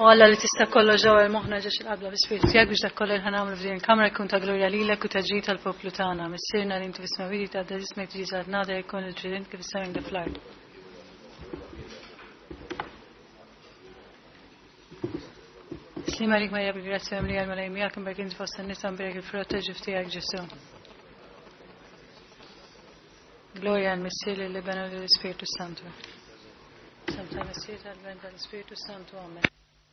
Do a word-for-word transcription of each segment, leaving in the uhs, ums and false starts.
ولا اللي تستقل جوا المهنة جش الأبلا بسبيت فيها جش تقل الهنام الفدين كاميرا كنت أقولوا لي لك وتجيت البوبلوتانا مسيرنا اللي انت بسمع فيدي تعدد اسمك تجيزات نادر يكون الجرين كيف سامين دفلارد سليم عليك ما يابل جراسي أمريكا الملايين مياكم باقين تفصل نسان بريك الفروتة جفتياك جسوم Gloria al Messiele le bene dello Spirito Santo. Santa Messieta al bene dello Spirito Santo. Amen.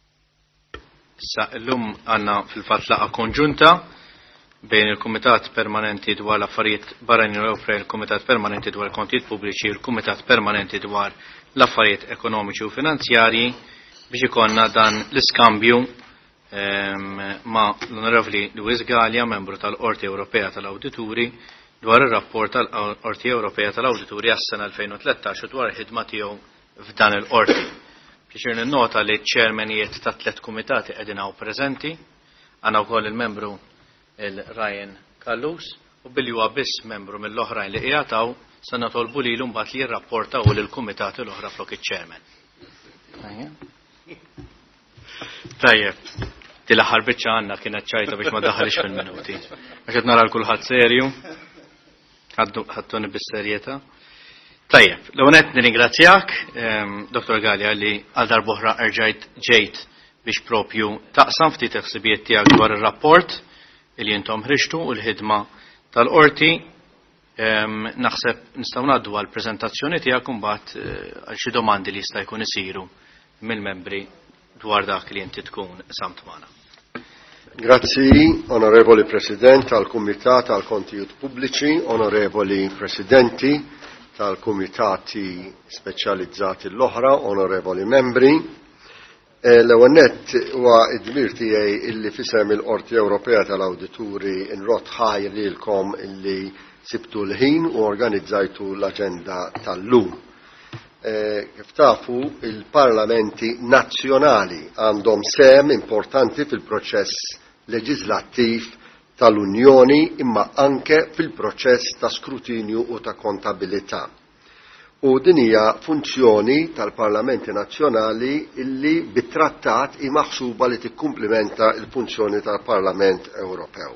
Sa l-lum għanna fil-fat laqa konġunta bejn il-Kumitat Permanenti dwar l-affarijiet barranin u il-Kumitat Permanenti dwar il-Kontijiet Pubbliċi u il-Kumitat Permanenti dwar l-affarijiet ekonomiċi u finanzjarji biex ikonna dan l-iskambju ma l-Onorevoli Luis Gallia, membru tal-Qorti Ewropea tal-Awdituri, dwar ir-rapport tal-Qorti Ewropea tal-Awdituri għas-sena twenty thirteen u dwar il-ħidma tiegħu f'dan il-qorti. Biex ninnota li ċ-ċermenijiet ta' tliet kumitati qegħdin hawn preżenti, għandna wkoll il-membru il-Ryan Kallus u billi huwa biss membru mill-oħrajn li qiegħed hawn se nitolbu lilu mbagħad li jirrapportaw lill-kumitati l-oħra flok iċ-ċermen. Tajjeb, til-aħħar biċċa għandna kienet ċajta biex ma daħalix fil-minuti. Għax qed nara l-kulħadd serju. ħadduni bis-serjetà. Tajjeb, l-għonet nirringrazzjak, Doktor Gallia, li għal darbohra erġajt ġejt biex propju taqsam ftit ħsibijiet tiegħek dwar ir-rapport li intom ħriġtu u l-ħidma tal-qorti. Naħseb nistgħu ngħaddu għall preżentazzjoni tiegħek imbagħad għal xi domandi li jista' jkun isiru mill-membri dwar dak li inti tkun samt magħna. Grazzi, onorevoli President tal-Kumitat tal-Kontijiet Pubbliċi, onorevoli Presidenti tal-Kumitati Speċjalizzati l-oħra, onorevoli membri. L-ewwel nett huwa d-dmir tiegħi illi fisem il-Qorti Ewropea tal-Awdituri nrotħaj lilkom illi sibtu l-ħin u organizzajtu l-aġenda tal-lum. Kif tafu, il-parlamenti nazzjonali għandhom sem importanti fil-proċess leġislattiv tal-Unjoni imma anke fil-proċess ta' skrutinju u ta' kontabilità. U din hija funzjoni tal-Parlamenti Nazzjonali illi bit-trattat hi maħsuba li tikkumplimenta l-funzjoni tal-Parlament Ewropew.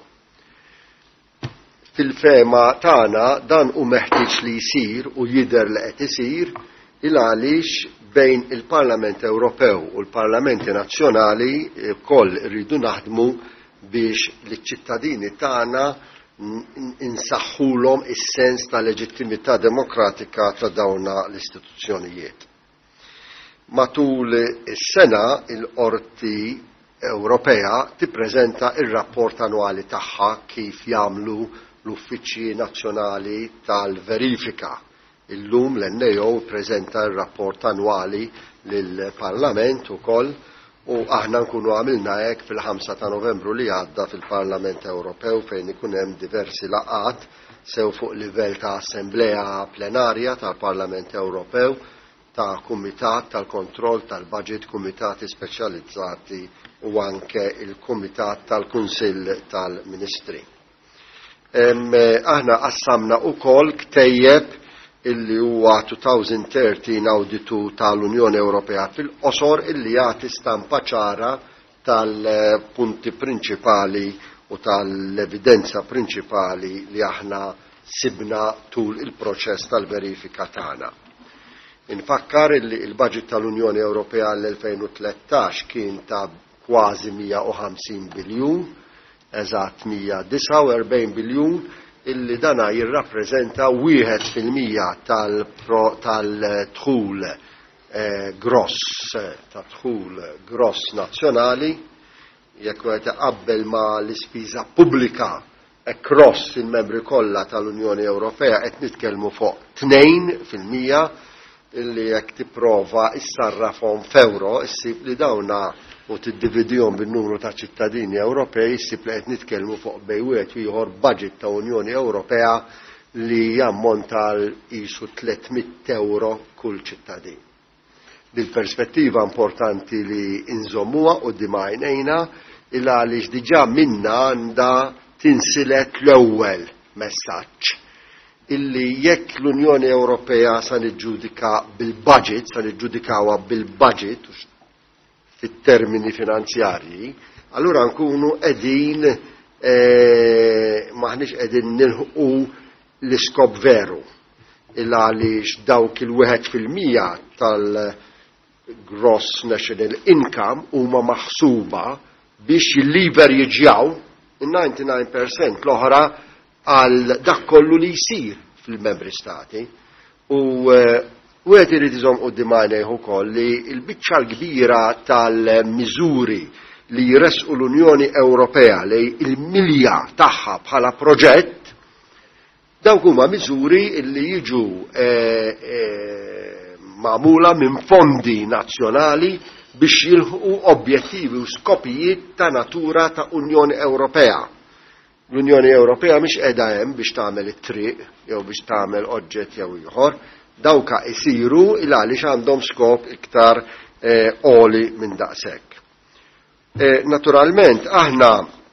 Fil-fema tagħna dan hu meħtieġ li jsir u jidher li qed isir il għaliex bejn il-Parlament Ewropew u l-Parlamenti Nazzjonali koll rridu naħdmu biex l-ċittadini tagħna insaħħulhom is-sens ta' leġittimità demokratika ta' dawna l-istituzzjonijiet. Matul is-sena il-Qorti Ewropea tippreżenta ir-rapport annwali tagħha kif jagħmlu l-Uffiċċji Nazzjonali tal-Verifika. Illum l-N A O ppreżenta r-rapport annwali lill-Parlament ukoll u aħna nkunu għamilna hekk fil-ħamsa ta' Novembru li għadda fil-Parlament Ewropew fejn ikun hemm diversi laqat sew fuq livell ta' Assembleja Plenarja tal-Parlament Ewropew, ta' Kumitat tal-Kontroll tal-Budget, Kumitati Speċjalizzati u anke il-Kumitat tal-Kunsill tal-Ministri. Aħna qassamna wkoll ktejjeb illi huwa twenty thirteen awditu tal-Unjoni Ewropea fil-qosor illi jagħti stampa ċara tal-punti prinċipali u tal-evidenza prinċipali li aħna sibna tul il-proċess tal-verifika tagħna. Infakkar illi il-budget tal-Unjoni Ewropea l-twenty thirteen kien ta' kważi one hundred fifty biljun, eżatt one hundred forty-nine biljun, illi dana jirrappreżenta wieħed fil-mija tal-dħul gross, ta' dħul gross nazzjonali, jekk wieħed iqabbel ma' l-ispiża pubblika across il-membri kollha tal-Unjoni Ewropea qed nitkellmu fuq tnejn fil-mija illi jekk tipprova issarrafhom f'euro issib li dawna u tiddividihom bin-numru ta' ċittadini Ewropej issib li qed nitkellmu fuq bejn wieħed u ieħor budget ta' Unjoni Ewropea li jammonta l qisu tlietmiet euro kull ċittadin. Bil-perspettiva importanti li inżommuha quddiem għajnejna il għaliex diġà minna għandha tinsilet l-ewwel messaġġ illi jekk l-Unjoni Ewropea sa niġġudika bil-budget, sa niġġudikawha bil-budget fit-termini finanzjarji, allura nkunu qegħdin eh, maħniex qegħdin nilħqu l-iskop veru. Illa għaliex dawk il-wieħed fil-mija tal-gross national income huma maħsuba biex jilleveragjaw il-ninety-nine percent l-oħra għal dak kollu li jsir fil-membri stati. U u għet irid iżom qudiem għajnejh ukoll li l-biċċa l-kbira tal-miżuri li jresqu l-Unjoni Ewropea li il-milja tagħha bħala proġett dawk huma miżuri li jiġu eh, eh, magħmula minn fondi nazzjonali biex jilħu objettivi u skopijiet ta' natura ta' Unjoni Ewropea. L-Unjoni Ewropea mhix qiegħda hemm biex tagħmel it-triq jew biex tagħmel oġġett jew ieħor, dawka isiru il għaliex għandhom skop iktar għoli eh, minn daqshekk. Eh, naturalment aħna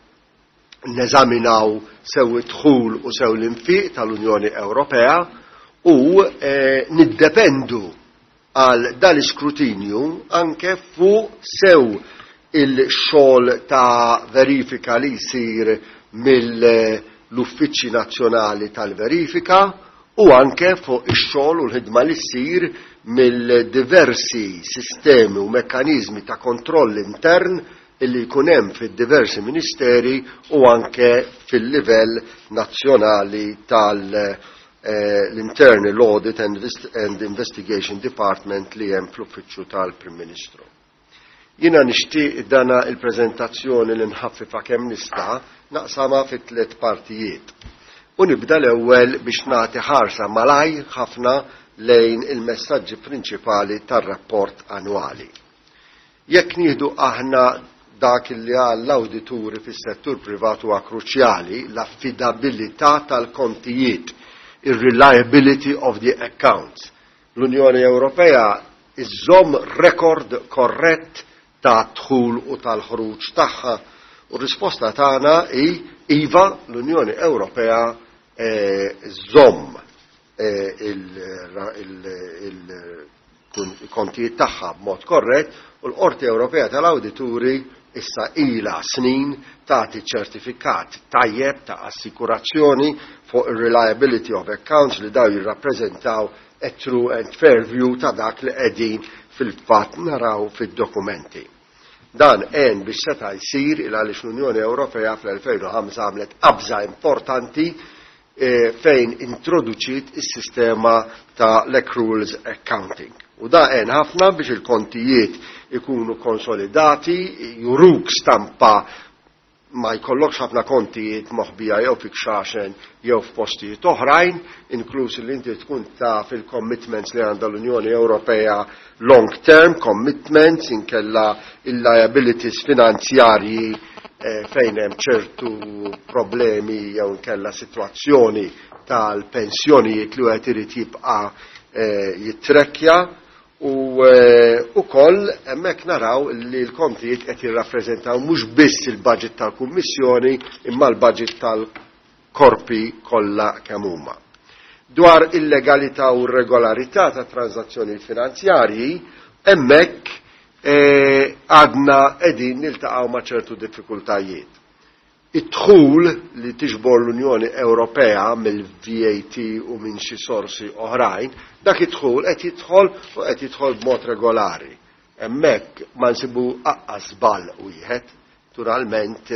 neżaminaw sew id-dħul u sew l-infiq tal-Unjoni Ewropea u eh, niddependu għal dal-iskrutinju anke fuq sew il-xogħol ta' verifika li jsir mill-Uffiċċji Nazzjonali tal-Verifika u anke fuq ix-xogħol u l-ħidma li ssir mill-diversi sistemi u mekkaniżmi ta' kontroll intern illi jkun hemm fid-diversi ministeri u anke fil-livell nazzjonali tal- Uh, l-Internal Audit and, and Investigation Department li hemm fl-Uffiċċju tal-Prim Ministru. Jiena nixtieq dana il-preżentazzjoni li nħaffifa kemm nista' naqsama fi tliet partijiet. U nibda l-ewwel biex nagħti ħarsa malaj ħafna lejn il-messaġġi prinċipali tar-rapport annwali. Jekk nieħdu aħna dak li għal l-awdituri fis-settur privat huwa kruċjali, l-affidabilità tal-kontijiet, il-reliability of the accounts. L-Unjoni Ewropea iżżomm rekord korrett ta' dħul u tal-ħruġ tagħha u r-risposta tagħna hi iva l-Unjoni Ewropea iżżomm il-kontijiet tagħha b'mod korrett u l-Qorti Ewropea tal-Awdituri issa ilha snin tagħti ċertifikat tajjeb ta' assikurazzjoni fuq il-reliability of accounts li daw jirrappreżentaw a true and fair view ta' dak li qegħdin fil-fatt naraw fid-dokumenti. Dan għen biex seta' jsir il għaliex l-Unjoni Ewropea fl-elfejn u ħamsa għamlet qabża importanti eh, fejn introduċiet is-sistema ta' l-accruals accounting. U da għen ħafna biex il-kontijiet ikunu konsolidati, juruk stampa ma jkollokx ħafna kontijiet moħbija jew fi kxaxen jew f'postijiet oħrajn, inkluż li inti tkun ta' fil-commitments li għandha l-Unjoni Ewropea long term commitments inkella il-liabilities finanzjarji eh, fejn hemm ċertu problemi jew inkella sitwazzjoni tal-pensjonijiet li wieħed irid jibqa' eh, jittrekkja. U ukoll hemmhekk naraw li l-kontijiet qed jirrappreżentaw mhux biss il-budget tal-Kummissjoni imma l-budget tal-korpi kollha kemm huma. Dwar il-legalità u r-regolarità ta' transazzjoni finanzjarji hemmhekk għadna qegħdin niltaqgħu ma' ċertu diffikultajiet. Id-dħul li tiġbor l-Unjoni Ewropea mill-V A T u minn xi sorsi oħrajn, dak id-dħul qed jidħol u qed jidħol b'mod regolari. Hemmhekk ma nsibu aqqas żball wieħed, naturalment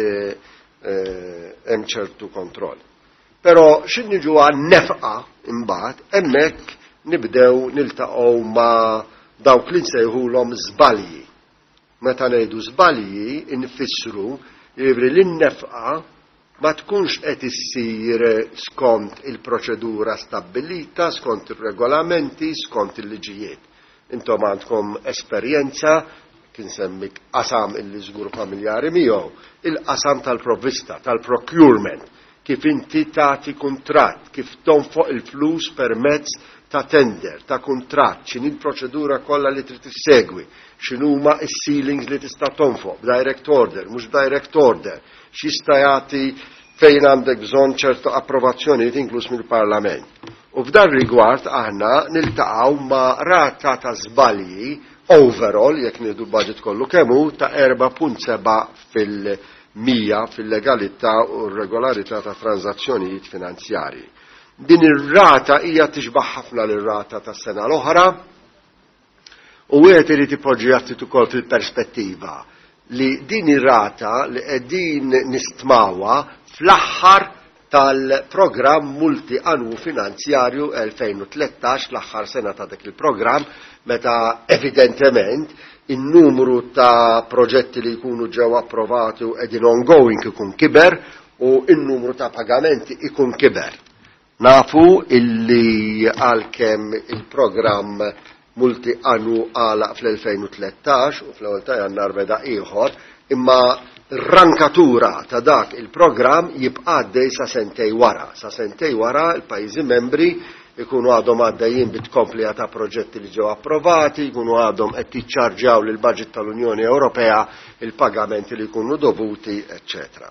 hemm ċertu kontroll. Però xi niġu għan-nefqa imbagħad hemmhekk nibdew niltaqgħu ma' dawk li nsejħulhom żbalji. Meta ngħidu żbalji infissru jibri l-nefqa ma tkunx qed issir skont il-proċedura stabilita, skont il-regolamenti, skont il-liġijiet. Intom għandkom esperjenza, kien semmik qasam illi żgur familjari miegħu, il-qasam tal-provvista, tal-procurement, kif inti tagħti kuntratt, kif tonfoq il-flus permezz ta' tender, ta' kuntratt, x'inhi l-proċedura kollha li trid tissegwi, x'inhuma s-ceilings li tista' tonfoq, direct order, mhux direct order, x'jista' jagħti fejn għandek bżonn ċertu approvazzjonijiet inkluż mill-Parlament. U f'dan rigward aħna niltaqgħu ma' rata ta' żbalji overall, jekk nieħdu l-budget kollu kemmu, ta' erba' punt seba' fil-mija fil-legalità u regolarità ta' transazzjonijiet finanzjarji. Din ir-rata hija tixbaħ ħafna lir-rata tas-sena l-oħra u wieħed irid ipoġġi jattit ukoll fil-perspettiva li din ir-rata li qegħdin nistmawha fl-aħħar tal-programm multi-annwu finanzjarju elfejn u tlettax, l-aħħar sena ta' dak il-programm, meta evidentement in-numru ta' proġetti li jkunu ġew approvati u qegħdin ongoing ikun kiber u in-numru ta' pagamenti ikun kiber. Nafu illi għalkemm il-programm multi-annwu għalaq fl-elfejn u tlettax u fl-ewwel ta' Jannar beda ieħor, imma rankatura ta' dak il-programm jibqa' għaddej sa' sentej wara. Sa' sentej wara il-pajjiżi membri ikunu għadhom għaddejjin bit-komplija ta' proġetti li ġew approvati, ikunu għadhom qed jiċċarġjaw lil budget tal-Unjoni Ewropea il-pagamenti li jkunu dovuti, eċċetera.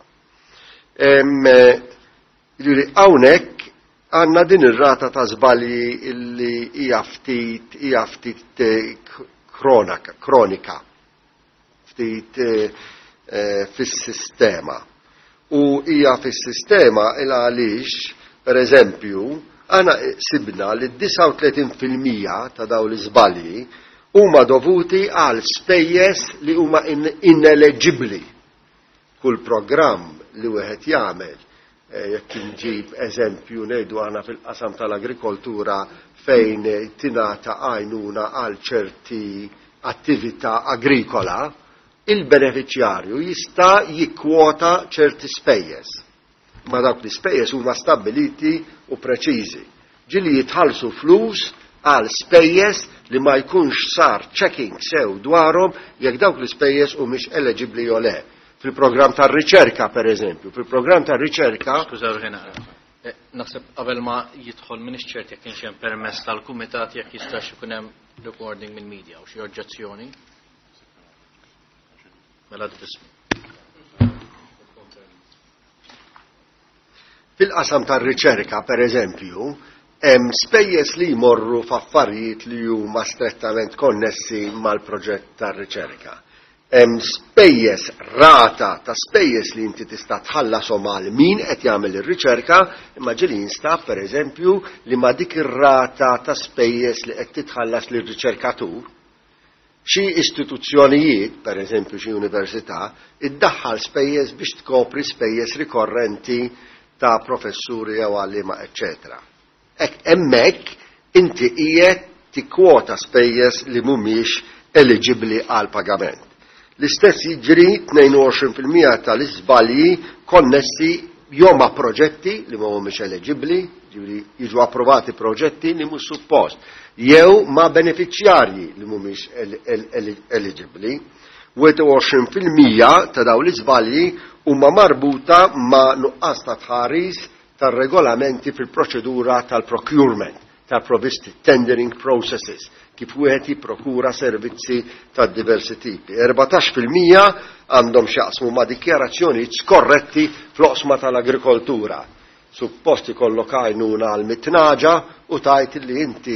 Jiġifieri hawnhekk għandna din ir-rata ta' żbalji li hija ftit hija ftit kronika, ftit fis-sistema. U hija fis-sistema il għaliex, pereżempju, għana sibna li tisa u tletin fil-mija ta' daw l-iżbalji huma dovuti għal spejjeż li huma ineligibbli. Kull programm li wieħed jagħmel, jekk inġib eżempju ngħidu aħna fil-qasam tal-agrikoltura fejn tingħata għajnuna għal ċerti attività agrikola, il-beneficjarju jista' jikkwota ċerti spejjeż. Ma dawk l-ispejjeż huma stabiliti u preċiżi. Ġieli jitħallsu flus għal spejjeż li ma jkunx sar checking sew dwarhom jekk dawk l-ispejjeż humiex eligibbli jew le. Fil-programm tar-riċerka pereżempju, fil-programm tar-riċerka. Skużaw ħina. Naħseb qabel ma jidħol min ix-ċert jekk kienx hemm permess tal-kumitat jekk jistax ikun hemm recording mill-media u xi oġġezzjoni. Mela tismi. Fil-qasam tar-riċerka, pereżempju, hemm spejjeż li jmorru f'affarijiet li huma strettament konnessi mal-proġett tar-riċerka. Hemm spejjeż rata ta' spejjeż li inti tista' tħallasom għal min qed jagħmel ir-riċerka, imma ġieli jinstab pereżempju li ma dik ir-rata ta' spejjeż li qed titħallas lir-riċerkatur. Xi istituzzjonijiet, pereżempju xi università, iddaħħal spejjeż biex tkopri spejjeż rikorrenti ta' professuri jew għalliema, eċċetera. Hekk hemmhekk inti qiegħed tikkwota spejjeż li mhumiex eligibbli għal pagament. L-istess jiġri tnejn u għoxrin fil-mija tal-iżbalji konnessi jew ma' proġetti li mhumiex eligibbli, jiġu approvati proġetti li mhux suppost, jew ma' beneficjarji li mhumiex eligibbli. wieħed u għoxrin fil-mija ta' dawn l-iżbalji huma marbuta ma' nuqqas ta' tħaris tar-regolamenti fil-proċedura tal-procurement, tal-provisti tendering processes, kif wieħed jipprokura servizzi ta' diversi tipi. erbatax fil-mija għandhom x'jaqsmu ma' dikjarazzjonijiet skorretti fl-oqsma tal-agrikoltura. Suppost ikollok għajnuna għal mit naġa u tajt li inti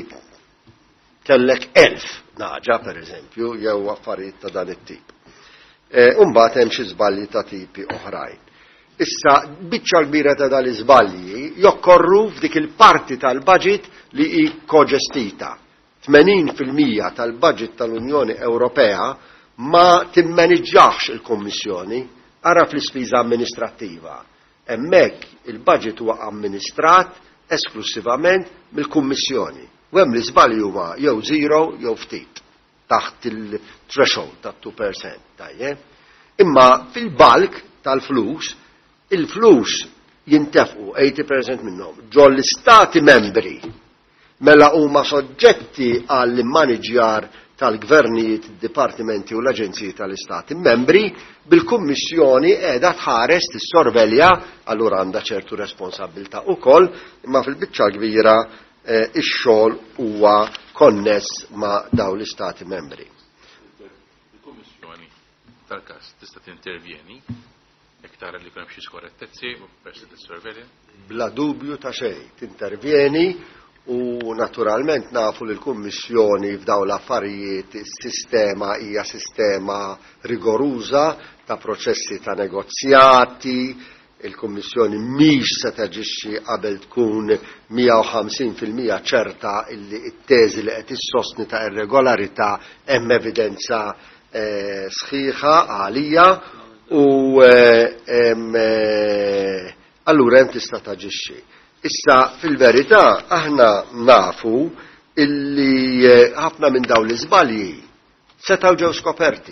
kellek elf naġa, pereżempju, jew affarijiet ta' dan it-tip. Umbagħad hemm xi żbalji ta' tipi oħrajn. Issa biċċa l-kbira ta' dal-iżbalji jokkorru f'dik il-parti tal-budget li hi koġestita. tmenin fil-mija tal-budget tal-Unjoni Ewropea ma timmaniġġax il-Kummissjoni ara fl-ispiża amministrattiva. Hemmhekk il-budget huwa amministrat esklusivament mill-Kummissjoni. U hemm l-iżbalji huma jew zero jew ftit taħt il-threshold ta' two percent. Tajjeb. Imma fil-balk tal-flus, il-flus jintefqu eighty percent minnhom ġol l-istati membri mela huma soġġetti għall-maniġjar tal-gvernijiet, dipartimenti u l-aġenziji tal-istati membri bil-Kummissjoni qiegħda tħares tissorvelja, allura għandha ċertu responsabilità ukoll, imma fil-biċċa kbira ix-xogħol huwa konness ma' dawn l-istati membri. Il-Kummissjoni tal-każ tista' tintervjeni jekk tara li kemm xi skorrettezzi u persi tissorvelja? Bla dubju ta' xejn, tintervjeni U naturalment nafu li l-Kummissjoni f'daw l-affarijiet is-sistema hija sistema rigoruża ta' proċessi ta' negozjati, il-Kummissjoni mhix se taġixxi qabel tkun mija u ħamsin fil-mija ċerta illi t-teżi li qed issostni ta' irregolarità hemm evidenza eh, sħiħa għalija u eh, eh, allura hemm tista' taġixxi. Issa fil-verità aħna nafu illi ħafna minn dawn l-iżbalji setgħu ġew skoperti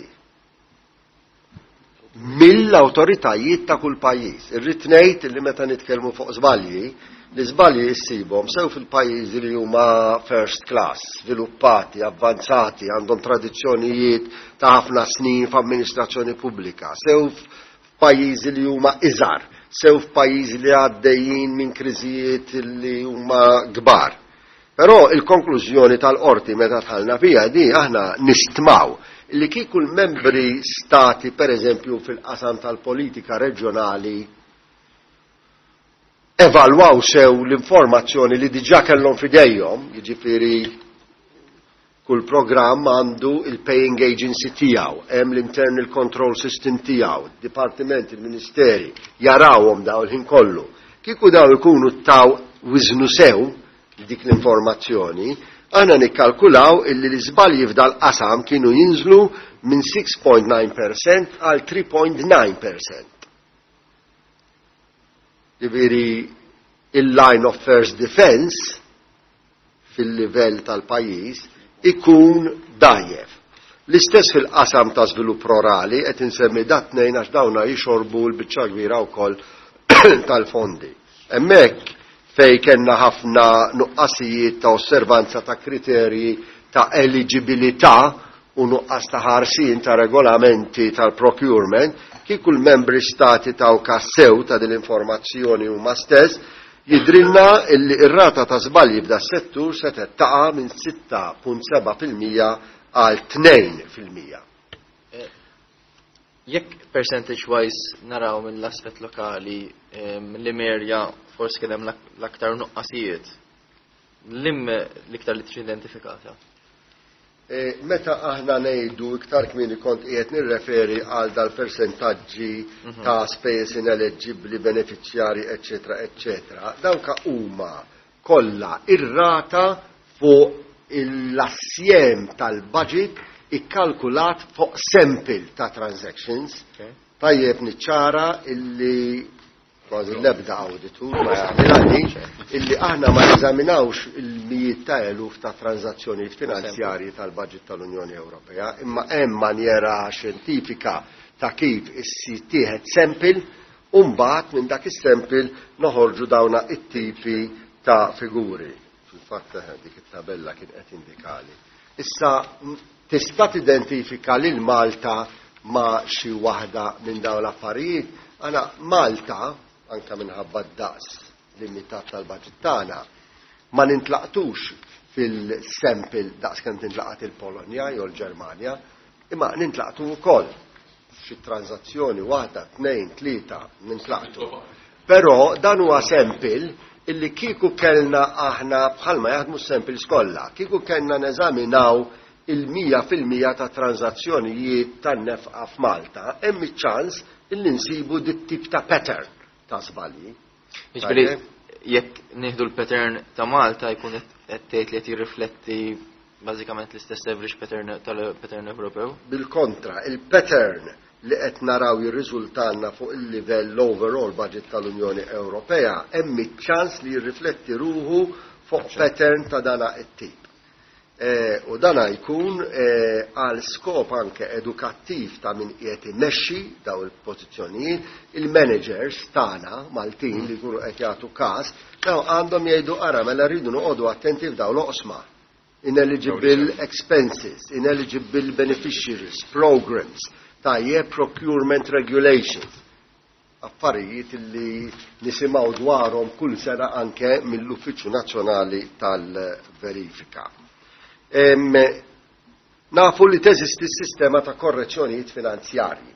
mill-awtoritajiet ta' kull pajjiż. Irrid ngħid illi meta nitkellmu fuq żbalji, l-iżbalji issibhom sew fil-pajjiżi li huma first class, sviluppati, avvanzati, għandhom tradizzjonijiet ta' ħafna snin f'amministrazzjoni pubblika, sew f'pajjiżi li huma iżgħar, sew f'pajjiżi li għaddejjin minn kriżijiet li huma kbar. Però il-konklużjoni tal-qorti meta tħallna fiha di aħna nistmaw li kieku l-membri stati pereżempju fil-qasam tal-politika reġjonali evalwaw sew l-informazzjoni li diġà kellhom f'idejhom, jiġifieri kull programm għandu il-paying agency tiegħu, hemm l-internal control system tiegħu, dipartiment, il-ministeri, jarawhom daw il-ħin kollu. Kieku daw ikunu taw wiżnu sew dik l-informazzjoni, aħna nikkalkulaw illi l-iżbalji f'dal qasam kienu jinżlu minn six point nine percent għal three point nine percent. Jiġifieri il-line of first defense fil-livell tal-pajjiż ikun dajjef. L-istess fil-qasam ta' żvilupp rurali qed insemmi dat tnejn għax dawna jixorbu l-biċċa kbira wkoll tal-fondi. Hemmhekk fej kellna ħafna nuqqasijiet ta' osservanza ta' kriterji ta' eligibilità u nuqqas ta' ħarsin ta' regolamenti tal-procurement, kieku l-membri stati ta' kassew ta' dil-informazzjoni huma stess, jidrilna illi ir-rata ta' żbalji f'da settur se taqa' minn six punt seven fil-mija għal two fil-mija. Jekk percentage wise naraw mill-aspett lokali l-imerja forsi kien hemm l-aktar nuqqasijiet, l-im l-iktar li t-identifikata? Meta aħna ngħidu iktar kmieni kont qiegħed nirreferi għal dal-persentaġġi ta' spejjeż ineliġibbli, benefiċjarji, eċetera, eċetera, dawk huma kollha ir-rata fuq l-assjem tal-budget ikkalkulat fuq sample ta' transactions. Tajjeb niċċara illi kważi l-ebda auditu ma jagħmilani illi aħna ma eżaminawx il-mijiet ta' eluf ta' transazzjoni finanzjarji tal-budget tal-Unjoni Ewropea, imma hemm manjera xjentifika ta' kif issitieħed sample u mbagħad minn dak is-sample noħorġu dawna it-tipi ta' figuri. Fil-fatt dik it-tabella kien qed indikali. Issa tista' tidentifika lil Malta ma' xi waħda minn dawn l-affarijiet. Għana Malta anka minħabba d-daqs limitat tal-budget tagħna ma nintlaqtux fil-sample daqs kemm tintlaqat il-Polonja jew l-Ġermanja, imma nintlaqtu wkoll xi transazzjoni waħda, tnejn, tlieta nintlaqtu. Però dan huwa sample illi kieku kellna aħna bħalma jaħdmu s-samples kollha, kieku kellna neżaminaw il-mija fil-mija ta' transazzjonijiet tan-nefqa f'Malta, hemm iċ-ċans illi nsibu dit-tip ta' pattern ta' żbalji. Jiġifieri jekk nieħdu l-pattern ta' Malta jkun qed tgħid li qed jirrifletti bażikament l-istess average pattern tal-pattern Ewropew? Bil-kontra, il-pattern li qed naraw jirriżultanna fuq il-livell overall budget tal-Unjoni Ewropea hemm iċ-ċans li jirrifletti ruħu fuq pattern ta' dana it-tip. Eh, u dana jkun eh, għal skop anke edukattiv ta' min qiegħed imexxi daw il-pożizzjonijiet, il-managers tagħna Maltin li jkunu qed jagħtu każ, daw għandhom jgħidu ara mela rridu noqogħdu attenti f'daw l-oqsma. Ineligible expenses, ineligible beneficiaries, programs, tajjeb procurement regulations. Affarijiet li nisimgħu dwarhom kull sena anke mill-Uffiċċju Nazzjonali tal-Verifika. Em, nafu li teżisti s-sistema ta' korrezzjonijiet finanzjarji.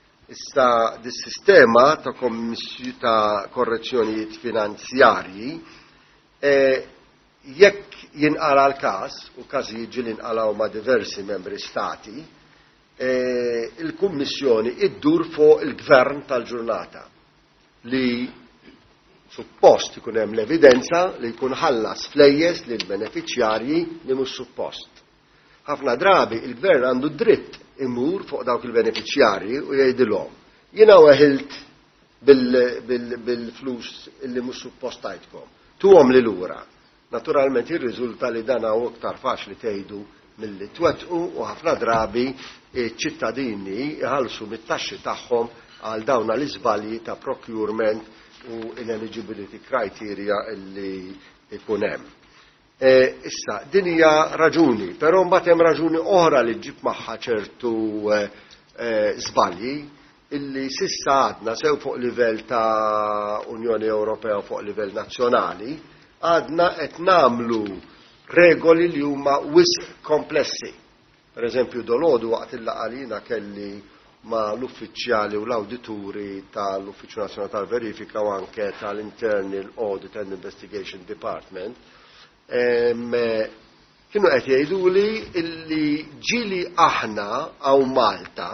Issa dis-sistema ta' kommissju ta' korrezzjonijiet finanzjarji e, jekk jinqala l-każ, u każi jiġi jinqalaw ma' diversi membri stati, e, il-Kummissjoni iddur fuq il-Gvern tal-ġurnata li suppost ikun hemm l-evidenza li jkun ħallas flejjes lil beneficjarji li mhux suppost. Ħafna drabi il-Gvern għandu dritt imur fuq dawk il-beneficjarji u jgħidilhom jiena weħilt bil-flus illi mhux suppost tajtkom. Tuhom lil lura. Naturalment ir-riżulta li dan hawn iktar faċli tgħidu milli twettqu u ħafna drabi ċittadini jħallsu mit-taxxi tagħhom għal dawn l-iżbalji ta' procurement u ineligibility criteria illi ikun hemm. E, issa, din hija raġuni, però mbagħad hemm raġuni oħra li ġib magħha ċertu e, e, żbalji illi sissa għadna sew fuq livell ta' Unjoni Ewropea u fuq livell nazzjonali għadna qed nagħmlu regoli li huma wisq komplessi. Per eżempju dolodu waqt il-laqalina kelli ma l-uffiċjali u l-awdituri tal-Uffiċċju Nazzjonali tal-Verifika u anke tal-Internal Audit and Investigation Department kienu qed jgħiduli illi ġili aħna għaw Malta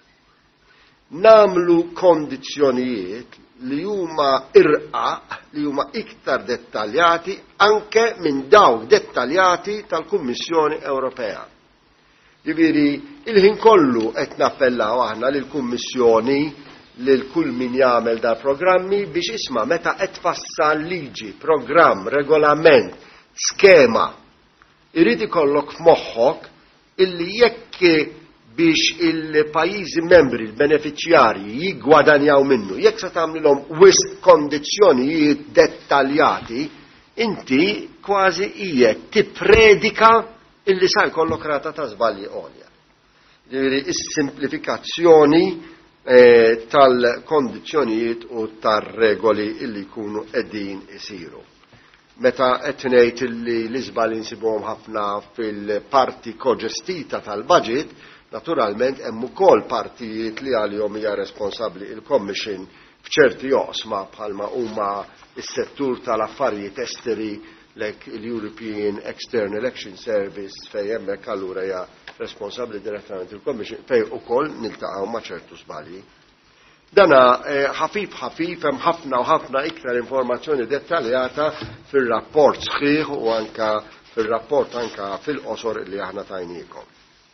namlu kondizzjonijiet li huma irqaq, li huma iktar dettaljati anke minn dawk dettaljati tal-Kummissjoni Ewropea. Ġifieri il-ħin kollu qed nappellaw aħna lill-Kummissjoni lil kull min jagħmel da programmi biex isma' meta qed tfassal liġi, programm, regolament, skema, irid ikollok f'moħħok illi jekk biex il-pajjiżi membri, il-beneficjarji jiggwadanjaw minnu, jekk se tagħmlilhom wisq kondizzjonijiet dettaljati, inti kważi qiegħed tippredika illi sa jkollok rata ta' żbalji għolja. Ġifieri is-simplifikazzjoni eh, tal-kondizzjonijiet u tar-regoli illi jkunu qegħdin isiru. Meta qed ngħid illi l-iżbal insibuhom ħafna fil-parti koġestita tal-budget, naturalment hemm ukoll partijiet li għalihom hija responsabbli il-Commission f'ċerti joqsma bħalma huma s-settur tal-affarijiet esteri like il-European External Action Service fej hemmhekk allura hija responsabbli direttament il-Commission fej ukoll niltaqgħu ma' ċertu żbalji. Dana ħafif ħafif hemm ħafna u ħafna iktar informazzjoni dettaljata fir-rapport sħiħ u anka fir-rapport anka fil-qosor li aħna tajniekom.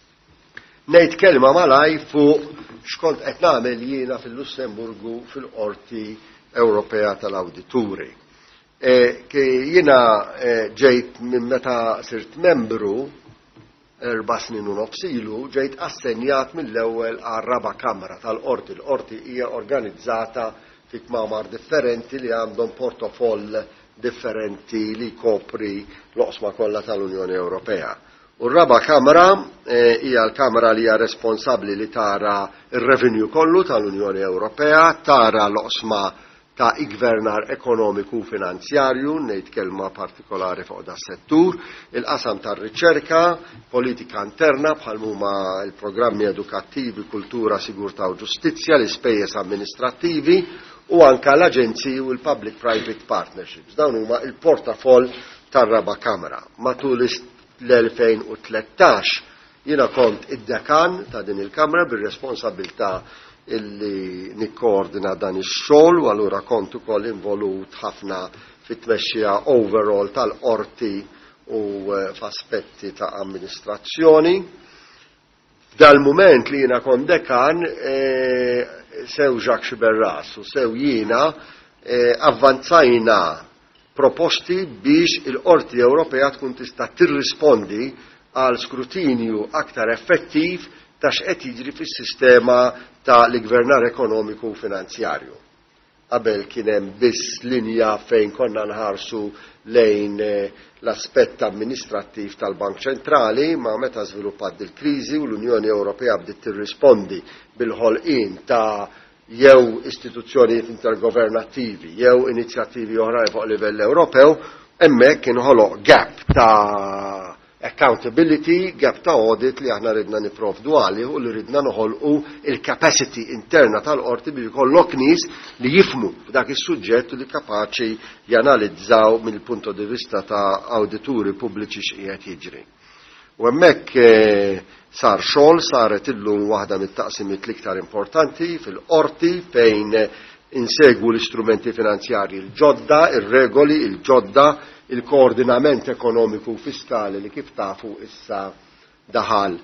Ngħid kelma malaj fuq xkont qed nagħmel jiena fil-Lussemburgu fil-Qorti Ewropea tal-Awdituri. E, ke jiena e, ġejt minn meta sirt membru erba' snin u nofs ilu, ġejt assenjat mill-ewwel għar-raba' kamra tal-Qorti. L-Qorti hija organizzata fi kmamar differenti li għandhom portofoll differenti li kopri l-oqsma kollha tal-Unjoni Ewropea. U r-raba' kamra hija e, l-kamra li hija responsabbli li tara ir-revenue kollu tal-Unjoni Ewropea, tara l-oqsma ta' igvernar ekonomiku finanzjarju, ngħid kelma partikolari fuq da' settur, il-qasam tar-riċerka, politika interna bħal huma l-programmi edukattivi, kultura, sigurtà u ġustizzja, l-ispejjeż amministrattivi u anke l-aġenziji u l-public-private partnerships. Dawn huma il-portafoll tar-raba' kamra. Matul l-elfejn u tlettax jiena kont id-dekan ta' din il-kamra bir-responsabilità illi nikkoordina dan ix-xogħol u allura kont ukoll involut ħafna fit-tmexxija overall tal-qorti u f'aspetti ta' amministrazzjoni. Dal-mument li jiena kont dekan e, sew Jacques Chiberras u sew jiena e, avvanzajna proposti biex il-Qorti Ewropea tkun tista' tirrispondi għal skrutinju aktar effettiv ta' x'qed jiġri fis-sistema ta' l-gvernar ekonomiku u finanzjarju. Qabel kien hemm biss linja fejn konna nħarsu lejn l-aspett amministrattiv tal-Bank Ċentrali, ma meta żviluppat il-kriżi u l-Unjoni Ewropea bdiet tirrispondi bil-ħolqien ta' jew istituzzjonijiet intergovernattivi, jew inizjattivi oħrajn fuq livell Ewropew, hemmhekk inħoloq gap ta' accountability, gap ta' audit li aħna ridna niprovdu għali u li ridna noħolqu il-capacity interna tal-qorti biex ikollok nies li jifmu dak is-suġġett li kapaċi janalizzaw mill-punto di vista ta' awdituri pubbliċi x'qiegħed jiġri. U hemmhekk sar xogħol saret illum waħda mit-taqsimiet l-iktar importanti fil-qorti fejn insegwu l-istrumenti finanzjarji l-ġodda, ir-regoli, il-ġodda, il-koordinament ekonomiku u fiskali li kif tafu issa daħal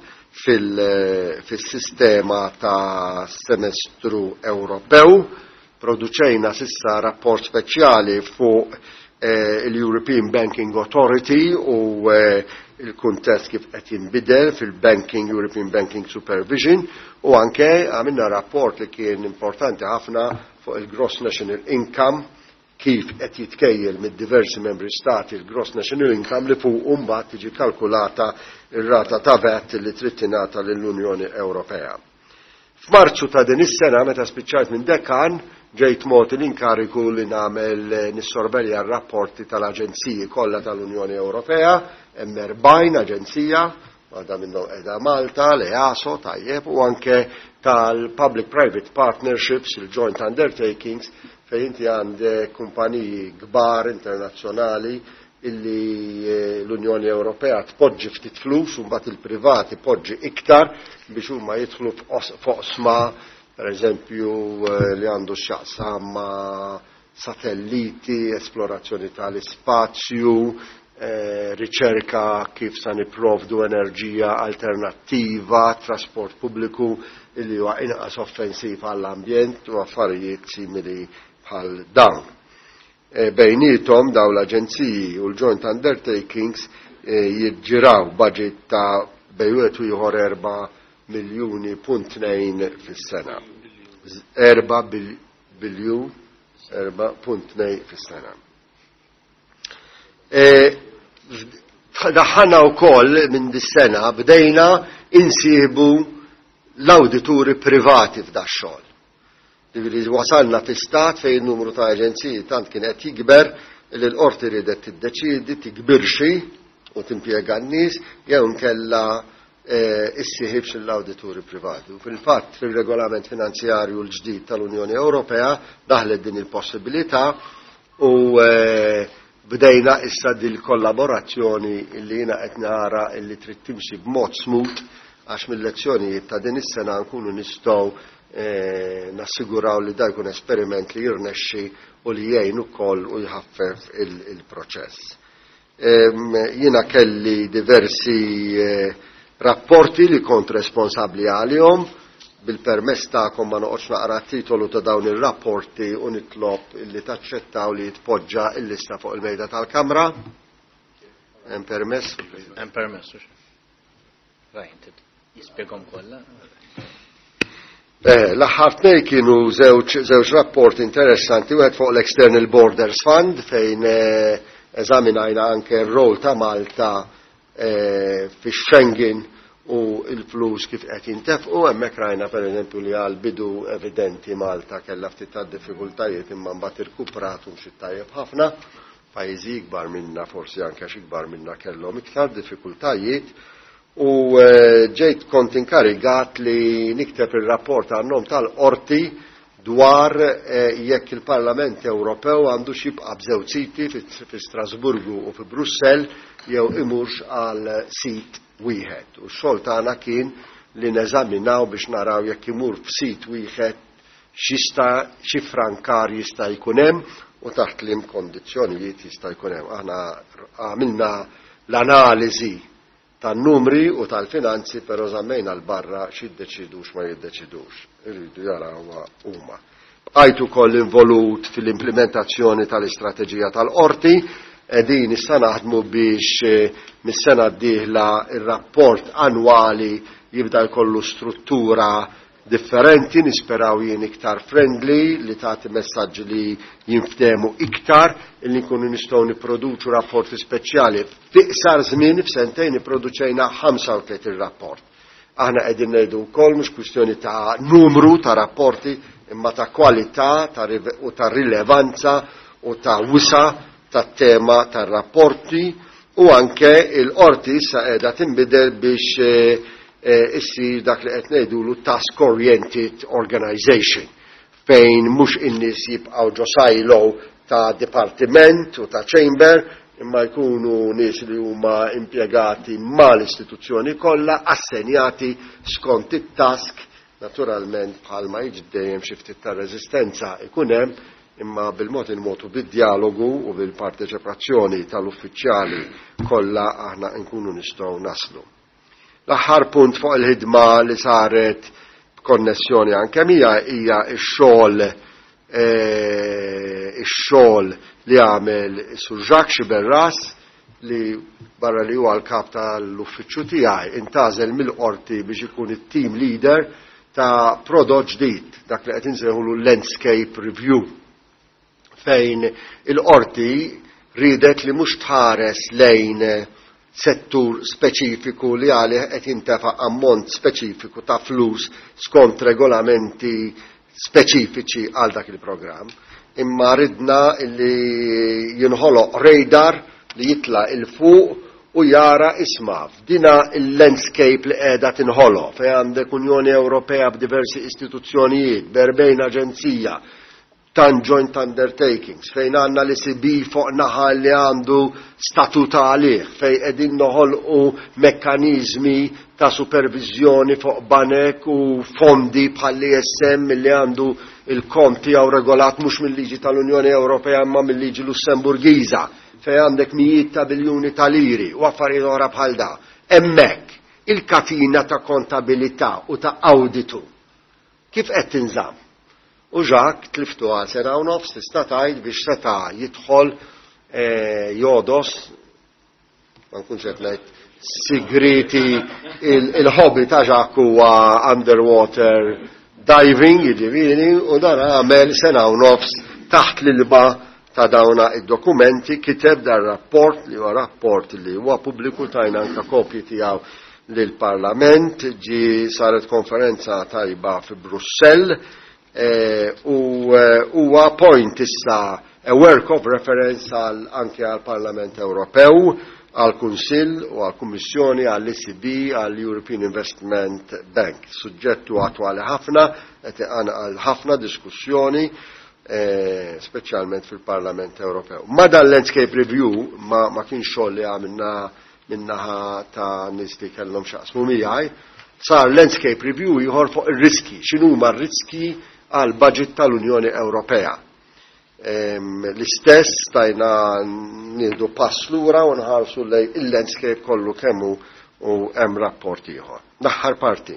fil-sistema ta' semestru Ewropew. Produċejna sissa rapport speċjali fuq eh, il-European Banking Authority u eh, il-kuntest kif qed jinbidel fil-Banking, European Banking Supervision u anke għamilna rapport li kien importanti ħafna fuq il-Gross National Income kif qed jitkejjel mid-diversi membri stati il-Gross National Income li fuq mbagħad tiġi kalkulata ir-rata ta' V A T li trid tingħata lill-Unjoni Ewropea. F'Marzu ta' din is-sena meta spiċċajt minn dekan ġejt mod l-inkariku li nagħmel nissorvelja r-rapporti tal-aġenziji kollha tal-Unjoni Ewropea, hemm erbgħin aġenzija, waħda minnhom qiegħda Malta, l-EASO tajjeb u anke tal-Public-Private Partnerships, il-Joint Undertakings, fejn inti għandek kumpaniji kbar internazzjonali illi l-Unjoni Ewropea tpoġġi ftit flus u mbagħad il-privati poġġi iktar biex huma jidħlu f'oqsma pereżempju li għandu x'jaqsam ma' satelliti, esplorazzjoni tal-ispazju, eh, riċerka kif sa nipprovdu enerġija alternattiva, trasport pubbliku illi huwa inqas offensiv għall-ambjent u affarijiet simili bħal dawn. E, bejnietom daw l-aġenziji u l-joint undertakings e, jiġġiraw budget ta' bejwet u ieħor erba' miljuni punt tnejn fis-sena. Erba' biljun, erba' punt tnejn fis-sena. E, daħħana wkoll minn dis-sena bdejna insieħbu l-awdituri privati f'da xogħol. Li wasalna fi stat fejn numru ta' aġenziji tant kien qed jikber li l-qorti ridet tiddeċiedi tikbirxi u timpjega n-nies jew nkella issieħibx l-awdituri privati. U fil-fatt fil-regolament finanzjarju l-ġdid tal-Unjoni Ewropea daħlet din il-possibilità u bdejna issa din kollaborazzjoni li jiena qed nara li trid timxi b'mod smooth għax mill-lezzjonijiet ta' din is-sena nkunu nistgħu E, nassiguraw li da jkun esperiment li jirnexxi u li jgħin ukoll u jħaffef il-proċess. Il e, Jiena kelli diversi e, rapporti li kont responsabbli għalihom bil-permess tagħkom ma noqgħodx naqra titolu ta' dawn ir-rapporti u nitlob li taċċettaw li jitpoġġa l-lista fuq il-mejda tal-Kamra. Hemm permess? Hemm permess. Rajt, jispjeghom kollha. Eh, L-aħħar tnej kienu żewġ rapport interessanti, wieħed fuq l-External Borders Fund fejn eh, eżaminajna anke r-rol ta' Malta eh, fi Schengen u l-flus kif qed jintefqu, hemmhekk rajna pereżempju li għal bidu evidenti Malta kellha ftit ta' diffikultajiet imma mbagħad irkupratu xi tajjeb ħafna, pajjiżi kbar minna forsi anke xi kbar minna kellhom iktar diffikultajiet. U ġejt kont inkarigat li nikteb il-rapport għannom tal-qorti dwar jekk il-Parlament Ewropew għandu xibqa' b'żewġ siti fi Strasburgu u fi Brussell jew imurx għal sit wieħed. U x-xogħol tagħna kien li neżaminaw biex naraw jekk imur f'sit wieħed x'jista' xi frankar jista' jkun hemm u taħt liem kondizzjonijiet jista' jkun hemm. Aħna għamilna l-analiżi tan-numri u tal-finanzi però żammejna l-barra x'jiddeċidux ma jiddeċidux. Irridu jarawha huma. Bqajt ukoll involut fil-implementazzjoni tal-istrateġija tal-qorti, qegħdin issa naħdmu biex mis-sena d-dieħla ir-rapport annwali jibda jkollu struttura differenti, nisperaw jien iktar friendly li tagħti messaġġi li jinftehmu iktar illi nkunu nistgħu nipproduċu rapporti speċjali. Fiqsar żmien f'sentejn nipproduċejna ħamsa u tliet ir-rapport. Aħna qegħdin ngħidu wkoll mhux kwistjoni ta' numru ta' rapporti imma ta' kwalità u ta' rilevanza u ta' wisa tat-tema tar-rapporti u anke il-qorti issa qiegħda tinbidel biex issir dak li qed ngħidulu task oriented organization fejn mhux in-nies jibqgħu ġo silo ta' dipartiment u ta' chamber imma jkunu nies li huma impjegati mal-istituzzjoni kollha assenjati skont it-task, naturalment bħalma jiġi dejjem xi ftit ta' reżistenza ikun hemm, imma bil-mod il-motu bid-dialogu u bil-parteċipazzjoni tal-uffiċjali kollha aħna nkunu nistgħu naslu. L-aħħar punt fuq il-ħidma li saret b'konnessjoni anke mija hija x-xogħol ix-xogħol li għamel Sur Jacques Xiberras li barra li huwa l-kap tal-uffiċċju tiegħi intażel mill-qorti biex ikun it-team leader ta' prodott ġdid, dak li qed insejħulu landscape review, fejn il-qorti ridet li mhux tħares lejn settur speċifiku li għalih qed jintefa' ammont speċifiku ta' flus skont regolamenti speċifiċi għal dak il-programm, imma ridna li jinħoloq radar li jitla il-fuq u jara isma' f'dina il-landscape li qiegħda tinħoloq fejn għandek Unjoni Ewropea b'diversi istituzzjonijiet, b'erbejn aġenzija, tan joint undertakings, fejn għandna li sibi fuq naħa li għandu statuta għalih, fejn qegħdin noħolqu mekkaniżmi ta' supervizjoni fuq banek u fondi bħal I S M li għandu il-konti għaw regolat mhux mill-liġi tal-Unjoni Ewropea imma mill-liġi Lussemburgiża, fejn għandek mijiet ta' biljuni ta' liri u affarijiet oħra bħal da. Hemmhekk il-katina ta' kontabilità u ta' auditu kif qed tinżamm. U Jacques tliftu għal sena u nofs tista' tgħid biex seta' jidħol jodos ma nkunx qed ngħid sigriti il-hobby ta' Jacques huwa underwater diving jiġifieri u dan għamel sena u nofs taħt l-ilba ta' dawna id-dokumenti kiteb dar rapport li huwa rapport li huwa pubbliku tajna anke kopji tiegħu lill-Parlament, ġi saret konferenza tajba fi Brussell u huwa point issa a work of reference anke għall-Parlament Ewropew, għall-Kunsill u għall-Kummissjoni, għall-E C B, għall-European Investment Bank. Suġġettu attwali ħafna, qed għal ħafna diskussjoni, speċjalment fil-Parlament Ewropew. Ma dan landscape review ma, ma kienx xogħol li għamilna minnaħa ta' nies li kellhom xaqsmu miegħi, sar landscape review ieħor fuq ir-riski, x'inhuma r-riski għal budget tal-Unjoni Ewropea. L-istess stajna nieħdu pass lura u nħarsu lej il-landscape kollu kemmu u hemm rapport ieħor. L-aħħar parti.